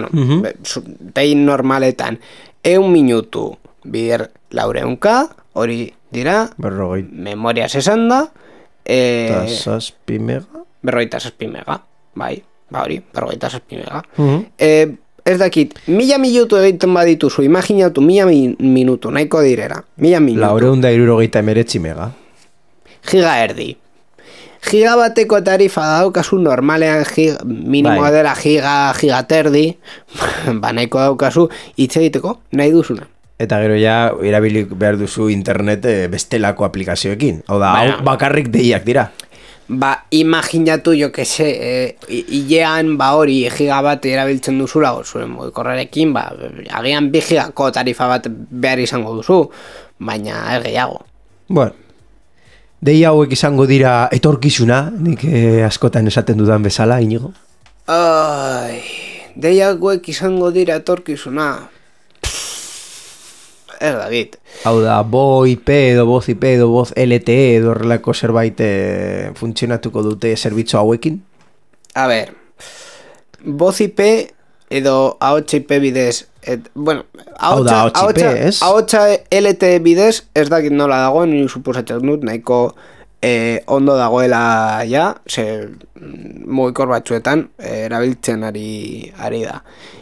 dei normaletan. 1 minutu, bider 400K, hori dira, memoria 60, eta 6 mega? 56 mega, bai, hori, 56 mega. Ez dakit, 1000 minutu egiten badituzu, imaginatu 1000 minutu, nahiko direra, 1000 minutu. 479 mega. Giga erdi. Giga bateko tarifa daukazu normalean minimo dela giga terdi, nahiko daukazu hitz egiteko nahi duzuna. Eta gero ja erabilik behar duzu internet bestelako aplikazioekin. Hau da, hau bakarrik deiak dira. Imaginatu jo que se, hilean hori giga bat erabiltzen duzula, zuen mugikorrarekin, agian 2 gigako tarifa bat behar izango duzu, baina ez gehiago. Bueno. Deia hauek izango dira etorkizuna, nik askotan esaten dudan bezala, Inigo? Deia hauek izango dira etorkizuna. Ez da git. Hau da, bo IP edo voz IP edo voz LTE edo horrelako zerbait funtzionatuko dute zerbitzu hauekin? A ber, voz IP edo ahots IP bidez, ahots IP, ez? Ahotsa LTE bidez, ez dakit nola dagoen, nire suposatzen dut, nahiko ondo dagoela ja, mugikor batzuetan erabiltzen ari da.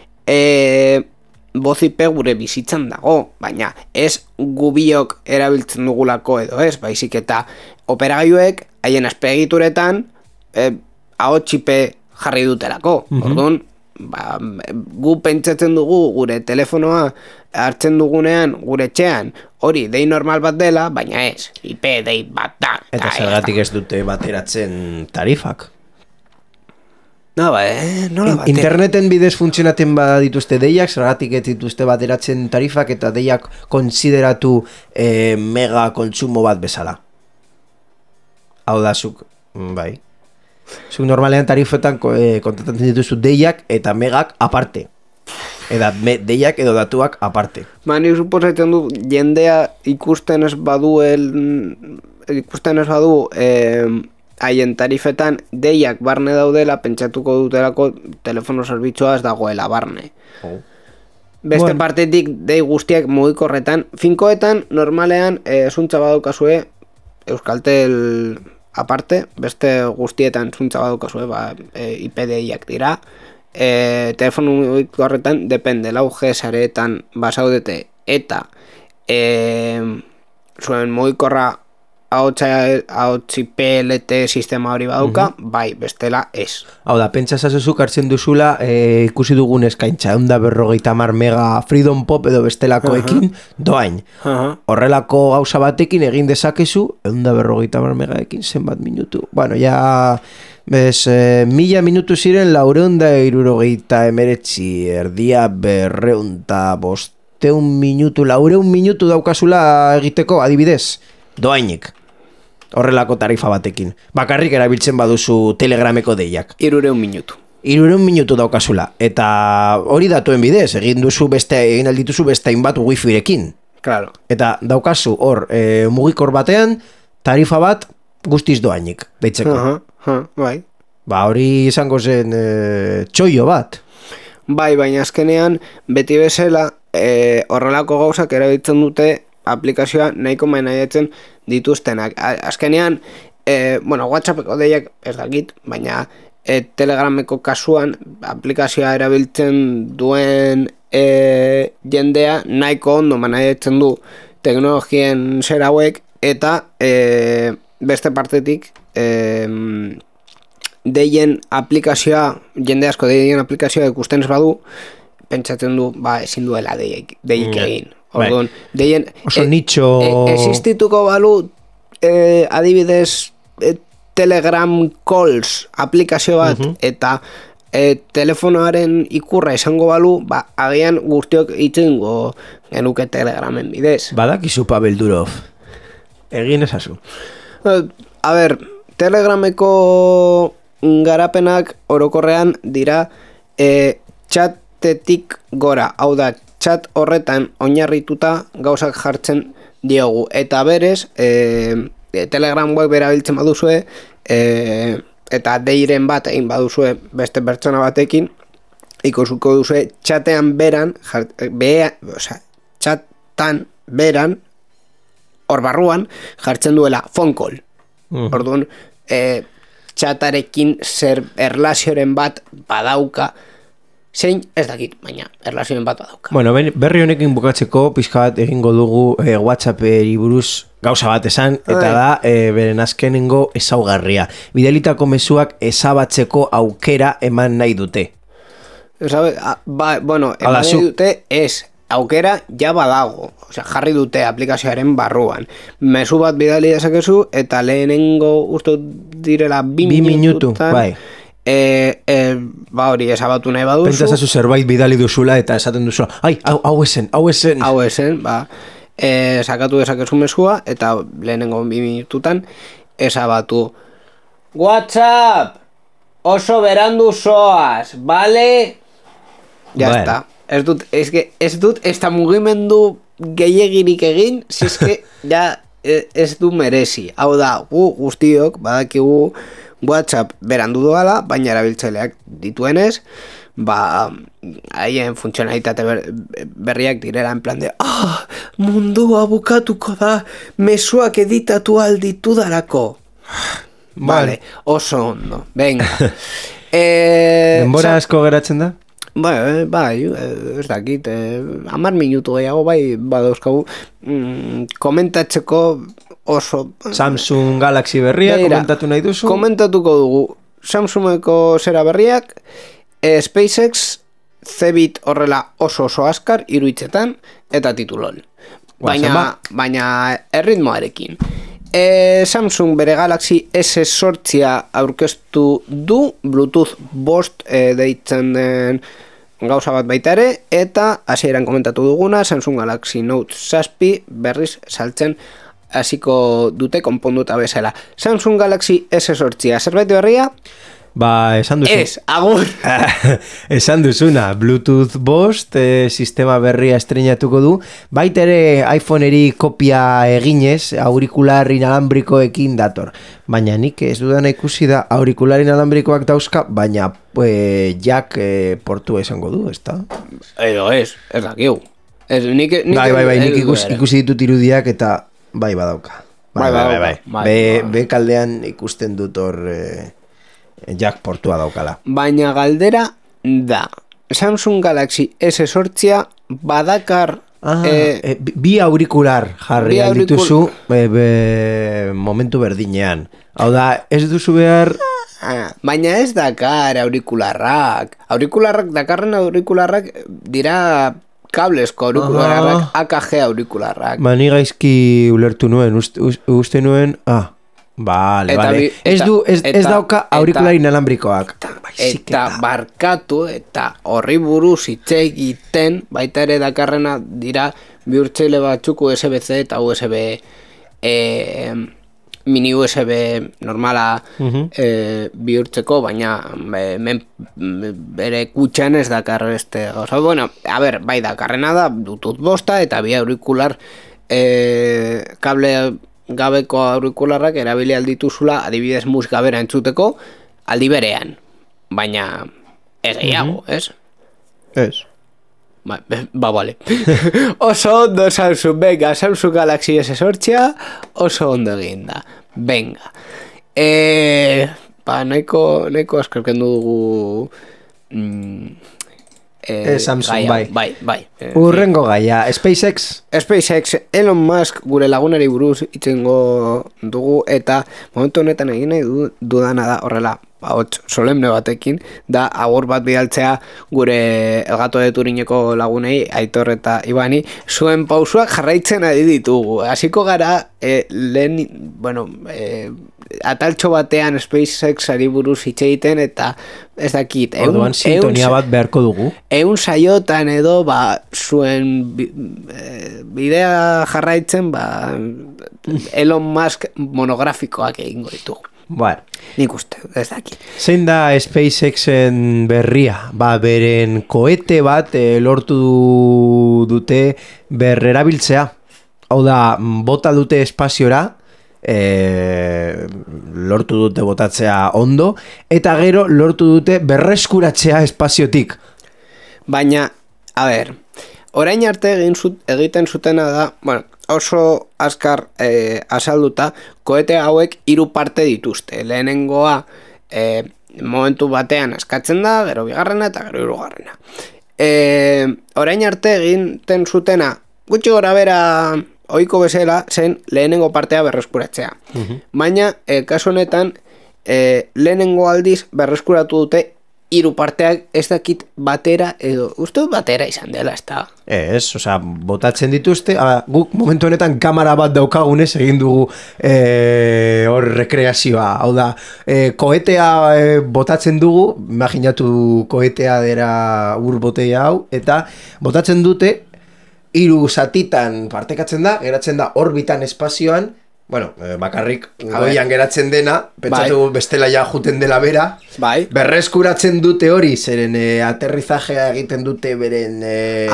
Voz IP gure bizitzan dago, baina ez gubiok erabiltzen dugulako edo ez, baizik eta operagailuek haien azpegituretan ahots IP jarri dutelako. Orduan, gu pentsatzen dugu gure telefonoa hartzen dugunean gure etxean hori dei normal bat dela, baina ez, IP dei bat da. Eta zergatik ez dute bateratzen tarifak. No, nola bate? Interneten bidez funtzionatzen badituzte deiak, zergatik ez dituzte bateratzen tarifak eta deiak konsideratu mega kontsumo bat bezala. Hau da, zuk, bai. Zuk normalean tarifetan kontratatzen dituzu deiak eta megak aparte. Eta deiak edo datuak aparte. Ni suposatzen du jendea ikusten ez badu haien tarifetan deiak barne daudela, pentsatuko dutelako telefono zerbitzua ez dagoela barne. Beste partetik dei guztiak mugikorretan, finkoetan normalean zuntza badaukazue Euskaltel aparte, beste guztietan zuntza badaukazue, IP deiak dira. Telefono mugikorretan depende, lau G-sareetan basaudete eta zuen mugikorra ahotsi PLT sistema hori badauka, bai, bestela ez. Hau da, pentsa zazuzuk hartzen duzula ikusi dugun eskaintza, 150 mega Freedom Pop edo bestelakoekin doain. Horrelako gauza batekin egin dezakezu 150 megaekin zenbat minutu. Bueno, ja... Bez, 1000 minutu ziren 469 erdia 200 minutu, 400 minutu daukazula egiteko, adibidez, doainik. Horrelako tarifa batekin. Bakarrik erabiltzen baduzu Telegrameko deiak. 300 minutu. 300 minutu daukazula. Eta hori datuen bidez, egin aldituzu beste hainbat wifi-rekin. Claro. Eta daukazu hor mugikor batean tarifa bat guztiz doainik, deitzeko. Bai. Hori izango zen txoio bat. Bai, baina azkenean beti bezala horrelako gauzak erabiltzen dute aplikazioa nahiko mainaietzen dituztenak. Azkenean, WhatsAppeko deiak ez dakit, baina Telegrameko kasuan aplikazioa erabiltzen duen jendea nahiko ondo mainaietzen du teknologien zer hauek eta beste partetik deien aplikazioa, jende asko deien aplikazioa ikusten ez badu, pentsatzen du, ezin duela deik egin. Orduan, deien oso nicho existituko balu adibidez Telegram Calls aplikazio bat eta telefonoaren ikurra izango balu, agian guztiok itzengo genuke Telegramen bidez. Badakizu Pavel Durov. Egin ezazu. A ber, Telegrameko garapenak orokorrean dira chatetik gora, hau da, chat horretan oinarrituta gauzak jartzen diogu. Eta berez, Telegram web berabiltzen baduzue, eta deiren bat egin baduzue beste pertsona batekin, ikusuko duzue chatean beran, chatan beran, hor barruan, jartzen duela phone call. Orduan, txatarekin zer erlazioren bat badauka, zein ez dakit, baina erlazioren bat badauka. Bueno, berri honekin bukatzeko pixka bat egingo dugu WhatsApperi buruz gauza bat esan, eta da beren azkenengo ezaugarria. Bidalitako mezuak ezabatzeko aukera eman nahi dute. Eman nahi dute ez, aukera ja badago, jarri dute aplikazioaren barruan. Mezu bat bidali dezakezu eta lehenengo uste direla 2 minututan bai. Hori ezabatu nahi baduzu. Pentsazazu zerbait bidali duzula eta esaten duzula, hau esen. Sakatu dezakezu mezua eta lehenengo 2 minututan ezabatu. WhatsApp, oso berandu zoaz, bale? Ya está. Ez dut ez da mugimendu gehiagirik egin, zizke ja ez du merezi. Hau da, guztiok badakigu WhatsApp berandu doala, baina erabiltzaileak dituenez, haien funtzionalitate berriak direla en plan de mundua bukatuko da, mezuak editatu alditu darako. Vale, oso ondo, venga. Denbora asko geratzen da? Bai, ez dakit, 10 minutu gehiago bai badauzkagu komentatzeko oso... Samsung Galaxy berria, komentatu nahi duzu? Komentatuko dugu Samsungeko zera berriak SpaceX zebit horrela oso askar, 3 hitzetan, eta titulol. Baina erritmoarekin. Samsung bere Galaxy S8 aurkeztu du, Bluetooth 5 deitzen den gauza bat baita ere, eta hasieran komentatu duguna, Samsung Galaxy Note 7 berriz saltzen hasiko dute konponduta bezala. Samsung Galaxy S8 zerbait berria? Ba, esan duzu. Agur. Esan duzuna, Bluetooth 5 sistema berria estrenatuko du. Baita ere iPhone-eri kopia eginez, aurikular inalambrikoekin dator. Baina nik ez dudana ikusi da aurikular inalambrikoak dauzka, baina jack portu esango du, ezta? Edo ez dakiu. Bai, nik ikusi ditut irudiak eta bai badauka. Be kaldean ikusten dut hor... jack portua daukala. Baina galdera da, Samsung Galaxy S8 badakar bi aurikular jarri aldituzu momentu berdinean. Hau da, ez duzu behar... Baina ez dakar aurikularrak. Dakarren aurikularrak dira kablesko aurikularrak, AKG aurikularrak. Ni gaizki ulertu nuen, uste nuen... Vale. Ez dauka aurikulari inalambrikoak. Eta barkatu eta horri buruz hitz egiten, baita ere dakarrena dira bihurtzaile batzuk USB-C eta USB mini USB normala bihurtzeko, baina bere kutxan ez dakar beste gauza. Bueno, bai dakarrena da Bluetooth 5 eta bi aurikular kable gabeko aurikularrak erabili aldituzula adibidez musika bera entzuteko aldi berean, baina ez gehiago, ez? Ez. Vale. Oso ondo Samsung, venga, Samsung Galaxy S8 oso ondo eginda, venga. Nahiko askarken dugu Samsung, bai. Urrengo gaia, SpaceX, Elon Musk gure lagunari buruz itzengo dugu, eta momentu honetan egin nahi dudana da horrela, solemne batekin, da agur bat bidaltzea gure Elgato de Turineko lagunei, Aitor eta Ibani, zuen pausuak jarraitzen ari ditugu. Hasiko gara, ataltxo batean SpaceX ari buruz hitz egiten, eta ez dakit, orduan sintonia bat beharko dugu. Saiotan edo, zuen bidea jarraitzen, Elon Musk monografikoak egingo ditugu. Bueno, nik uste, ez dakit. Zein da SpaceXen berria? Beren koete bat lortu dute berrerabiltzea. Hau da, bota dute espaziora, lortu dute botatzea ondo, eta gero lortu dute berreskuratzea espaziotik. Baina, orain arte egiten zutena da, oso azkar azalduta, koete hauek 3 parte dituzte. Lehenengoa momentu batean askatzen da, gero bigarrena eta gero hirugarrena. Orain arte egiten zutena, gutxi gora bera ohiko bezala, zen lehenengo partea berreskuratzea. Baina, kasu honetan, lehenengo aldiz berreskuratu dute 3 parteak, ez dakit batera edo, uste batera izan dela, ez da? Ez, botatzen dituzte, guk momentu honetan kamera bat daukagunez egin dugu hor rekreazioa, hau da, koetea botatzen dugu, imaginatu koetea dera urbotea hau, eta botatzen dute, 3 zatitan partekatzen da, geratzen da orbitan espazioan, bakarrik goian geratzen dena, pentsatu bestela ja juten dela bera, berreskuratzen dute hori, zeren aterrizajea egiten dute beren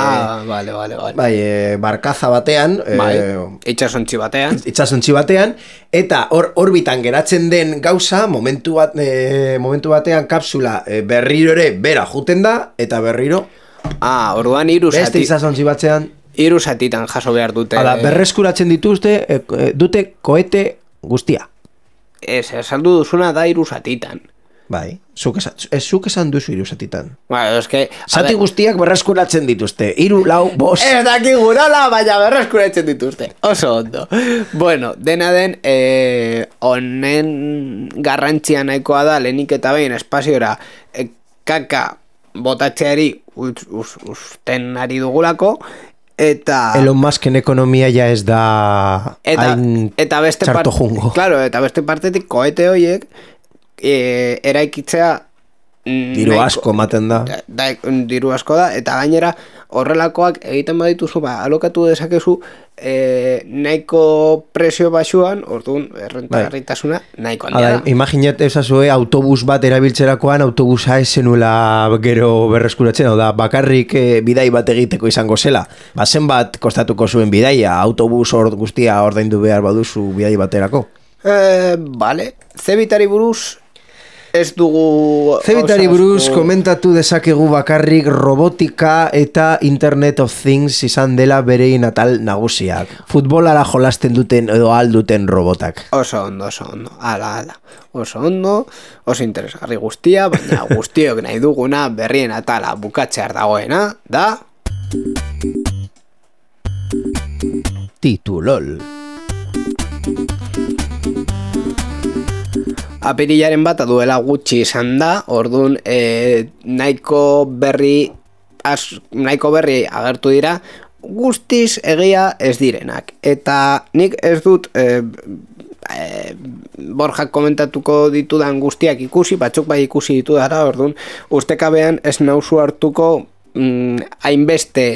barkaza batean, itxasontzi batean, eta orbitan geratzen den gauza, momentu batean kapsula berriro ere bera juten da, eta berriro orduan 3 zati beste itxasontzi batean 3 zatitan jaso behar dute. Berreskuratzen dituzte, dute koete guztia. Esaldu duzuna da 3 zatitan. Bai, zuk esan duzu 3 zatitan. Zati guztiak berreskuratzen dituzte, 3, 4, 5. Ez dakigu nola, baina berreskuratzen dituzte. Oso ondo. Bueno, dena den, honen garrantzia nahikoa da, lehenik eta behin espaziora kaka botatzeari usten ari dugulako, eta Elon Musken ekonomia ja ez da hain txarto jungo. Claro, eta beste partetik koete horiek eraikitzea diru asko ematen da. Diru asko da, eta gainera horrelakoak egiten badituzu, alokatu dezakezu nahiko presio baxuan, orduan errentagarritasuna nahiko handia da. Imaginat ezazue autobus bat erabiltzerakoan autobusa ezenuela gero berreskuratzen, da bakarrik bidai bat egiteko izango zela. Zenbat kostatuko zuen bidaia, autobus guztia ordaindu behar baduzu bidai baterako? Vale, Zebitari buruz ez dugu... Zebitari buruz komentatu dezakegu bakarrik robotika eta Internet of Things izan dela berein atal nagusiak. Futbolara jolasten duten edo alduten robotak. Oso ondo. Ala. Oso ondo, oso interesgarri guztia, baina guztiok nahi duguna berrien atala bukatzear dagoena, da... Titulol. Apirilaren bat duela gutxi izan da, orduan nahiko berri agertu dira, guztiz egia ez direnak. Eta nik ez dut Borjak komentatuko ditudan guztiak ikusi, batzuk bai ikusi ditu dara, orduan ustekabean ez nauzu hartuko hainbeste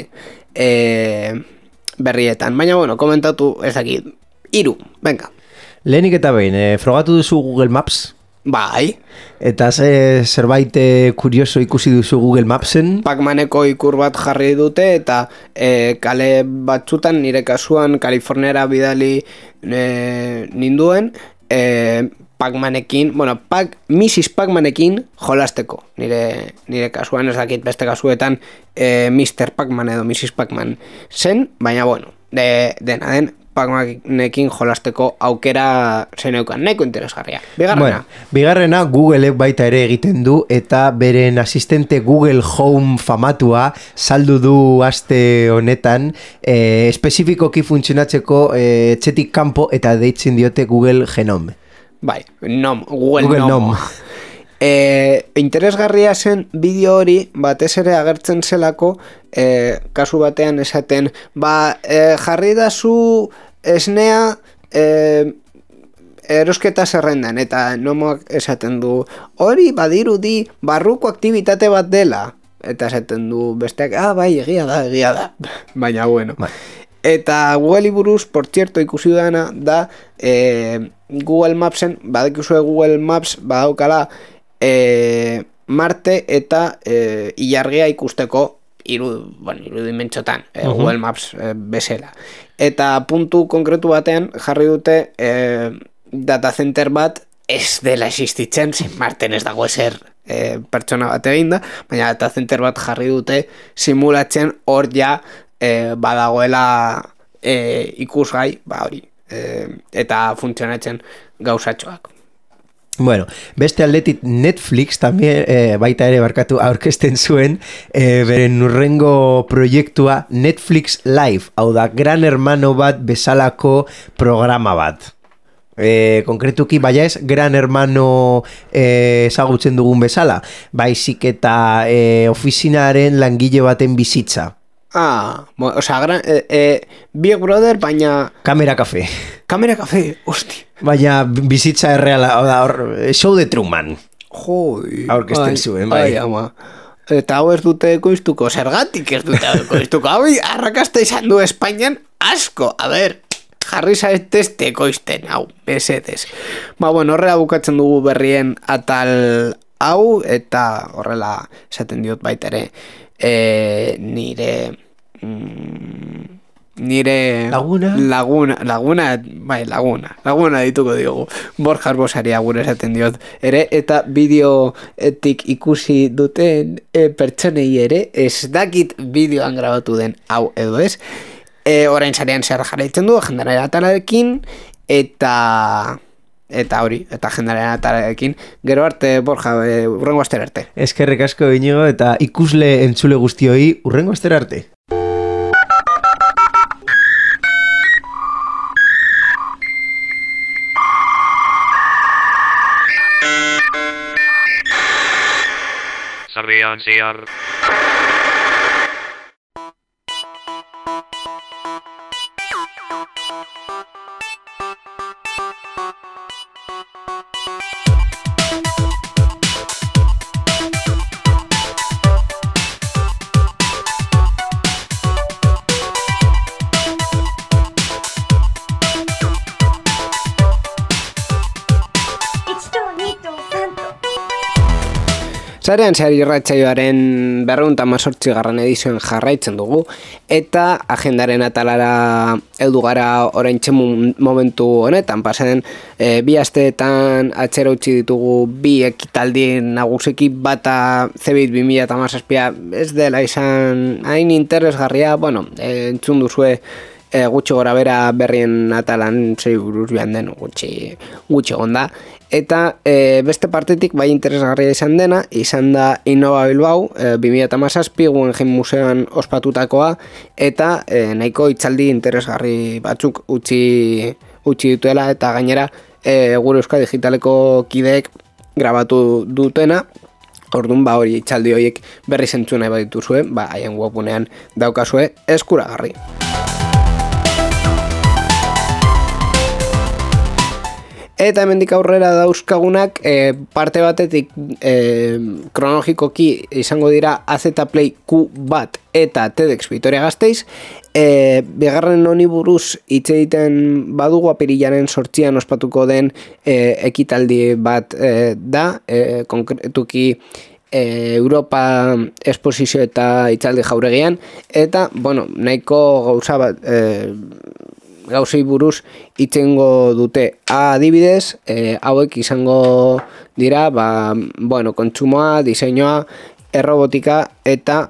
berrietan. Baina bueno, komentatu ez dakit, 3, venga. Lehenik eta behin, frogatu duzu Google Maps? Bai. Eta zerbait kurioso ikusi duzu Google Mapsen? Pac-Maneko ikur bat jarri dute eta kale batzutan nire kasuan Kaliforniara bidali ninduen Pac-Manekin, Mrs. Pac-Manekin jolasteko. Nire kasuan ez dakit beste kasuetan Mr. Pac-Man edo Mrs. Pac-Man zen, baina bueno, dena den Pac-Manekin jolasteko aukera zeneukan, nahiko interesgarria. Bigarrena Googleek baita ere egiten du eta beren asistente Google Home famatua saldu du aste honetan espezifikoki funtzionatzeko etxetik kanpo eta deitzen diote Google Genome. Bai, Google Nom. Interesgarria zen bideo hori batez ere agertzen zelako kasu batean esaten jarri dazu esnea erosketa zerrendan eta nomoak esaten du hori badirudi barruko aktivitate bat dela eta esaten du besteak bai egia da baina bueno eta Google buruz por cierto ikusi dana da Google Mapsen badakizue Google Maps badaukala Marte eta ilargia ikusteko irudimentxotan Google Maps bezala. Eta puntu konkretu batean jarri dute data center bat ez dela existitzen, Marten ez dago ezer pertsona bat egin da, baina data center bat jarri dute simulatzen hor ja badagoela ikusgai, hori, eta funtzionatzen gauzatxoak. Bueno, beste aldetik Netflix también baita ere barkatu aurkezten zuen beren urrengo proiektua Netflix Live, hau da Gran Hermano bat bezalako programa bat. Konkretuki baina ez Gran Hermano ezagutzen dugun bezala, baizik eta ofizinaren langile baten bizitza. Big Brother, baina... Kamera Café, hosti. Baina bizitza erreala, show de Truman. Joi. Aurkezten zuen, bai. Ama. Eta hau ez dute ekoiztuko, zergatik ez dute ekoiztuko. Hau arrakasta izan du Espainian asko, jarri zaitezte ekoizten, hau, besetez. Horrela bukatzen dugu berrien atal hau, eta horrela esaten diot baita ere, nire laguna dituko diogu Borja Arbosari agur esaten diot ere, eta bideoetik ikusi duten pertsonei ere ez dakit bideoan grabatu den hau edo ez, orain sarean zer jarraitzen du agendaren atalarekin eta hori, eta agendaren atalarekin gero arte Borja, urrengo astera arte. Eskerrik asko Iñigo eta ikusle entzule guztioi urrengo astera arte. Sarbian anunciar. Zarean zehar irratsaioaren 218. edizioen jarraitzen dugu, eta agendaren atalara heldu gara oraintxe momentu honetan. Pasaden bi asteetan atzera utzi ditugu bi ekitaldi nagusiki, bata Cebit 2017 ez dela izan hain interesgarria, entzun duzue gutxi gora bera berrien atalan zei buruz joan den gutxi gonda. Eta beste partetik bai interesgarria izan da Innova Bilbao 2017 Guggenheim Museoan ospatutakoa, eta nahiko hitzaldi interesgarri batzuk utzi dituela, eta gainera gure Euskal Digitaleko kideek grabatu dutena. Orduan hori hitzaldi horiek berri zentzu nahi badituzue, haien webgunean daukazue eskuragarri. Eta hemendik aurrera dauzkagunak parte batetik kronologikoki izango dira AZ Play Q1 eta TEDx Vitoria-Gasteiz. Bigarren honi buruz hitz egiten badugu, apirilaren 8an ospatuko den ekitaldi bat da, konkretuki Europa Esposizio eta hitzaldi jauregian, eta nahiko gauza bat gauzei buruz itzengo dute. Adibidez, hauek izango dira kontsumoa, diseinua, errobotika eta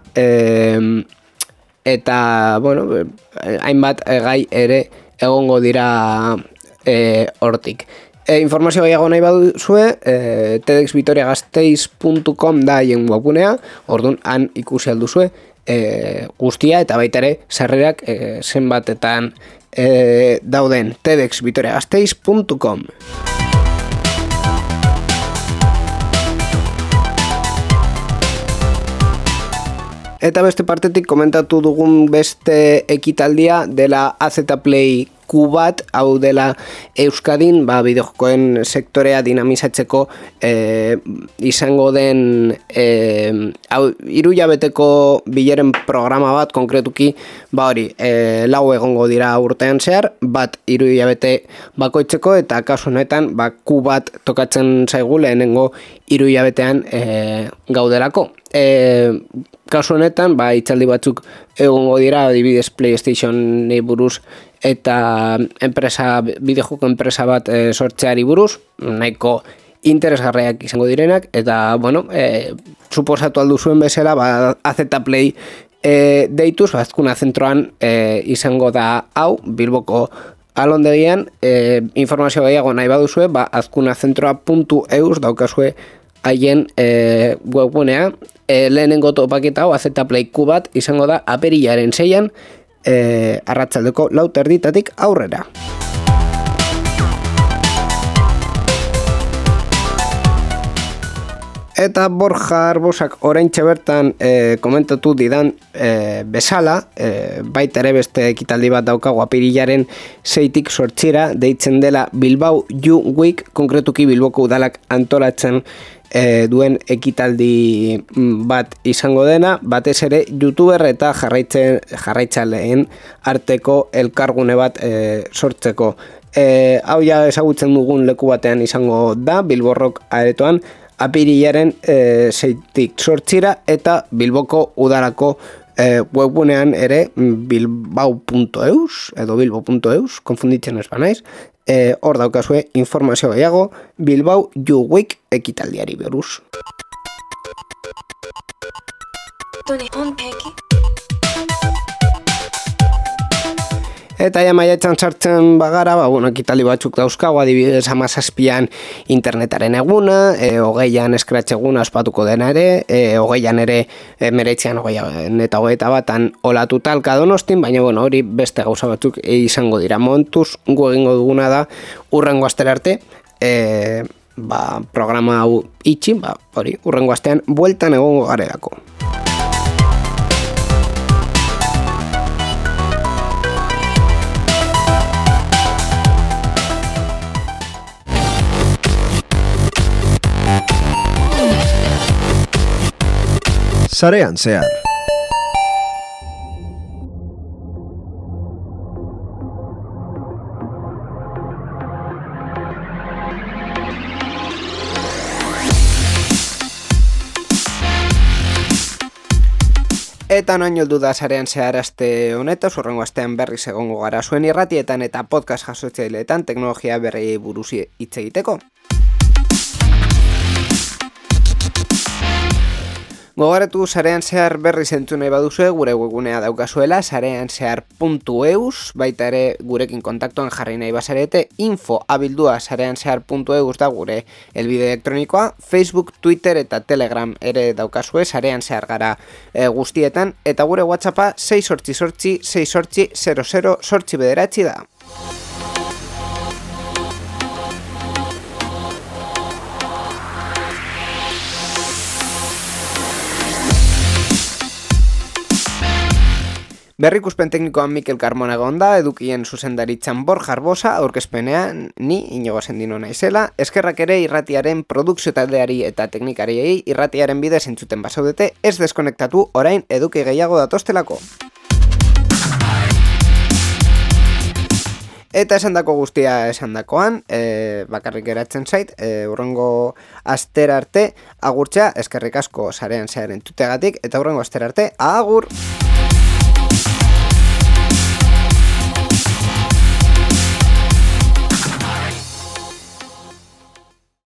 hainbat gai ere egongo dira hortik. Informazio gehiago nahi baduzue, tedxvitoriagasteiz.com da haien webgunea, orduan han ikusi alduzue guztia, eta baita ere sarrerak zenbatetan dauden tedxvitoriagasteiz.com. Eta beste partetik komentatu dugun beste ekitaldia dela AZ Play Q1, hau dela Euskadin bideojokoen sektorea dinamizatzeko izango den 3 hilabeteko bileren programa bat, konkretuki 4 egongo dira urtean zehar, 3 hilabete bakoitzeko, eta kasu honetan Q1 tokatzen zaigu lehenengo 3 hilabetean gaudelako. Kasu honetan hitzaldi batzuk egongo dira, adibidez PlayStationi buruz eta bideojoko enpresa bat sortzeari buruz, nahiko interesgarriak izango direnak, eta suposatu aldu zuen bezala AZ Play deituz, azkuna zentroan izango da hau, Bilboko alondegian. Informazio gehiago nahi baduzue, azkunazentroa.eus daukazue haien webgunea. Lehenengo topaketa hau AZ Play Q1 izango da apirilaren 6an, arratsaldeko 4:00 aurrera. Eta Borja Arbosak oraintxe bertan komentatu didan bezala, baita ere beste ekitaldi bat daukagu apirilaren 6tik 8 deitzen dela Bilbao You Week, konkretuki Bilboko udalak antolatzen duen ekitaldi bat izango dena, batez ere youtuber eta jarraitzaleen arteko elkargune bat sortzeko. Hau ja ezagutzen dugun leku batean izango da, Bilborrok aretoan, apirilaren 6tik 8 eta Bilboko udalako webgunean ere bilbao.eus edo bilbo.eus, konfunditzen ez banaiz, hor daukazue informazio gehiago Bilbao You Week ekitaldiari buruz. Eta maiatzan sartzen bagara, ekitaldi batzuk dauzkago, adibidez 17an internetaren eguna, 20an Scratch eguna ospatuko dena ere, 20an ere 19an 20an eta 21an olatu talka Donostin, baina hori beste gauza batzuk izango dira. Momentuz gu egingo duguna da urrengo astera arte programa hau itxi, hori, urrengo astean bueltan egongo garelako. Sarean zehar. Eta noin heldu da Sarean zehar aste honetaz, urrengo astean berriz egongo gara zuen irratietan eta podcast jasotzaileetan teknologia berriei buruz hitz egiteko. Gogoratu Sarean zehar berriz entzun nahi baduzue, gure webgunea daukazuela, sareanzehar.eus, baita ere gurekin kontaktuan jarri nahi bazarete, info@sareanzehar.eus da gure helbide elektronikoa, Facebook, Twitter eta Telegram ere daukazue, Sarean zehar gara guztietan, eta gure WhatsAppa 688-688-00-8 da. Berrikuspen teknikoan Mikel Carmona egonda, edukien zuzendaritzan Borja Arbosa, aurkezpenean ni Inigo Sendino naizela, eskerrak ere irratiaren produkzio taldeari eta teknikariei irratiaren bidez entzuten basaudete, ez deskonektatu orain eduki gehiago datostelako. Eta esandako guztia esandakoan, bakarrik geratzen zait, urrengo astera arte agurtzea, eskerrik asko Sarean zehar entzuteagatik, eta urrengo astera arte, agur!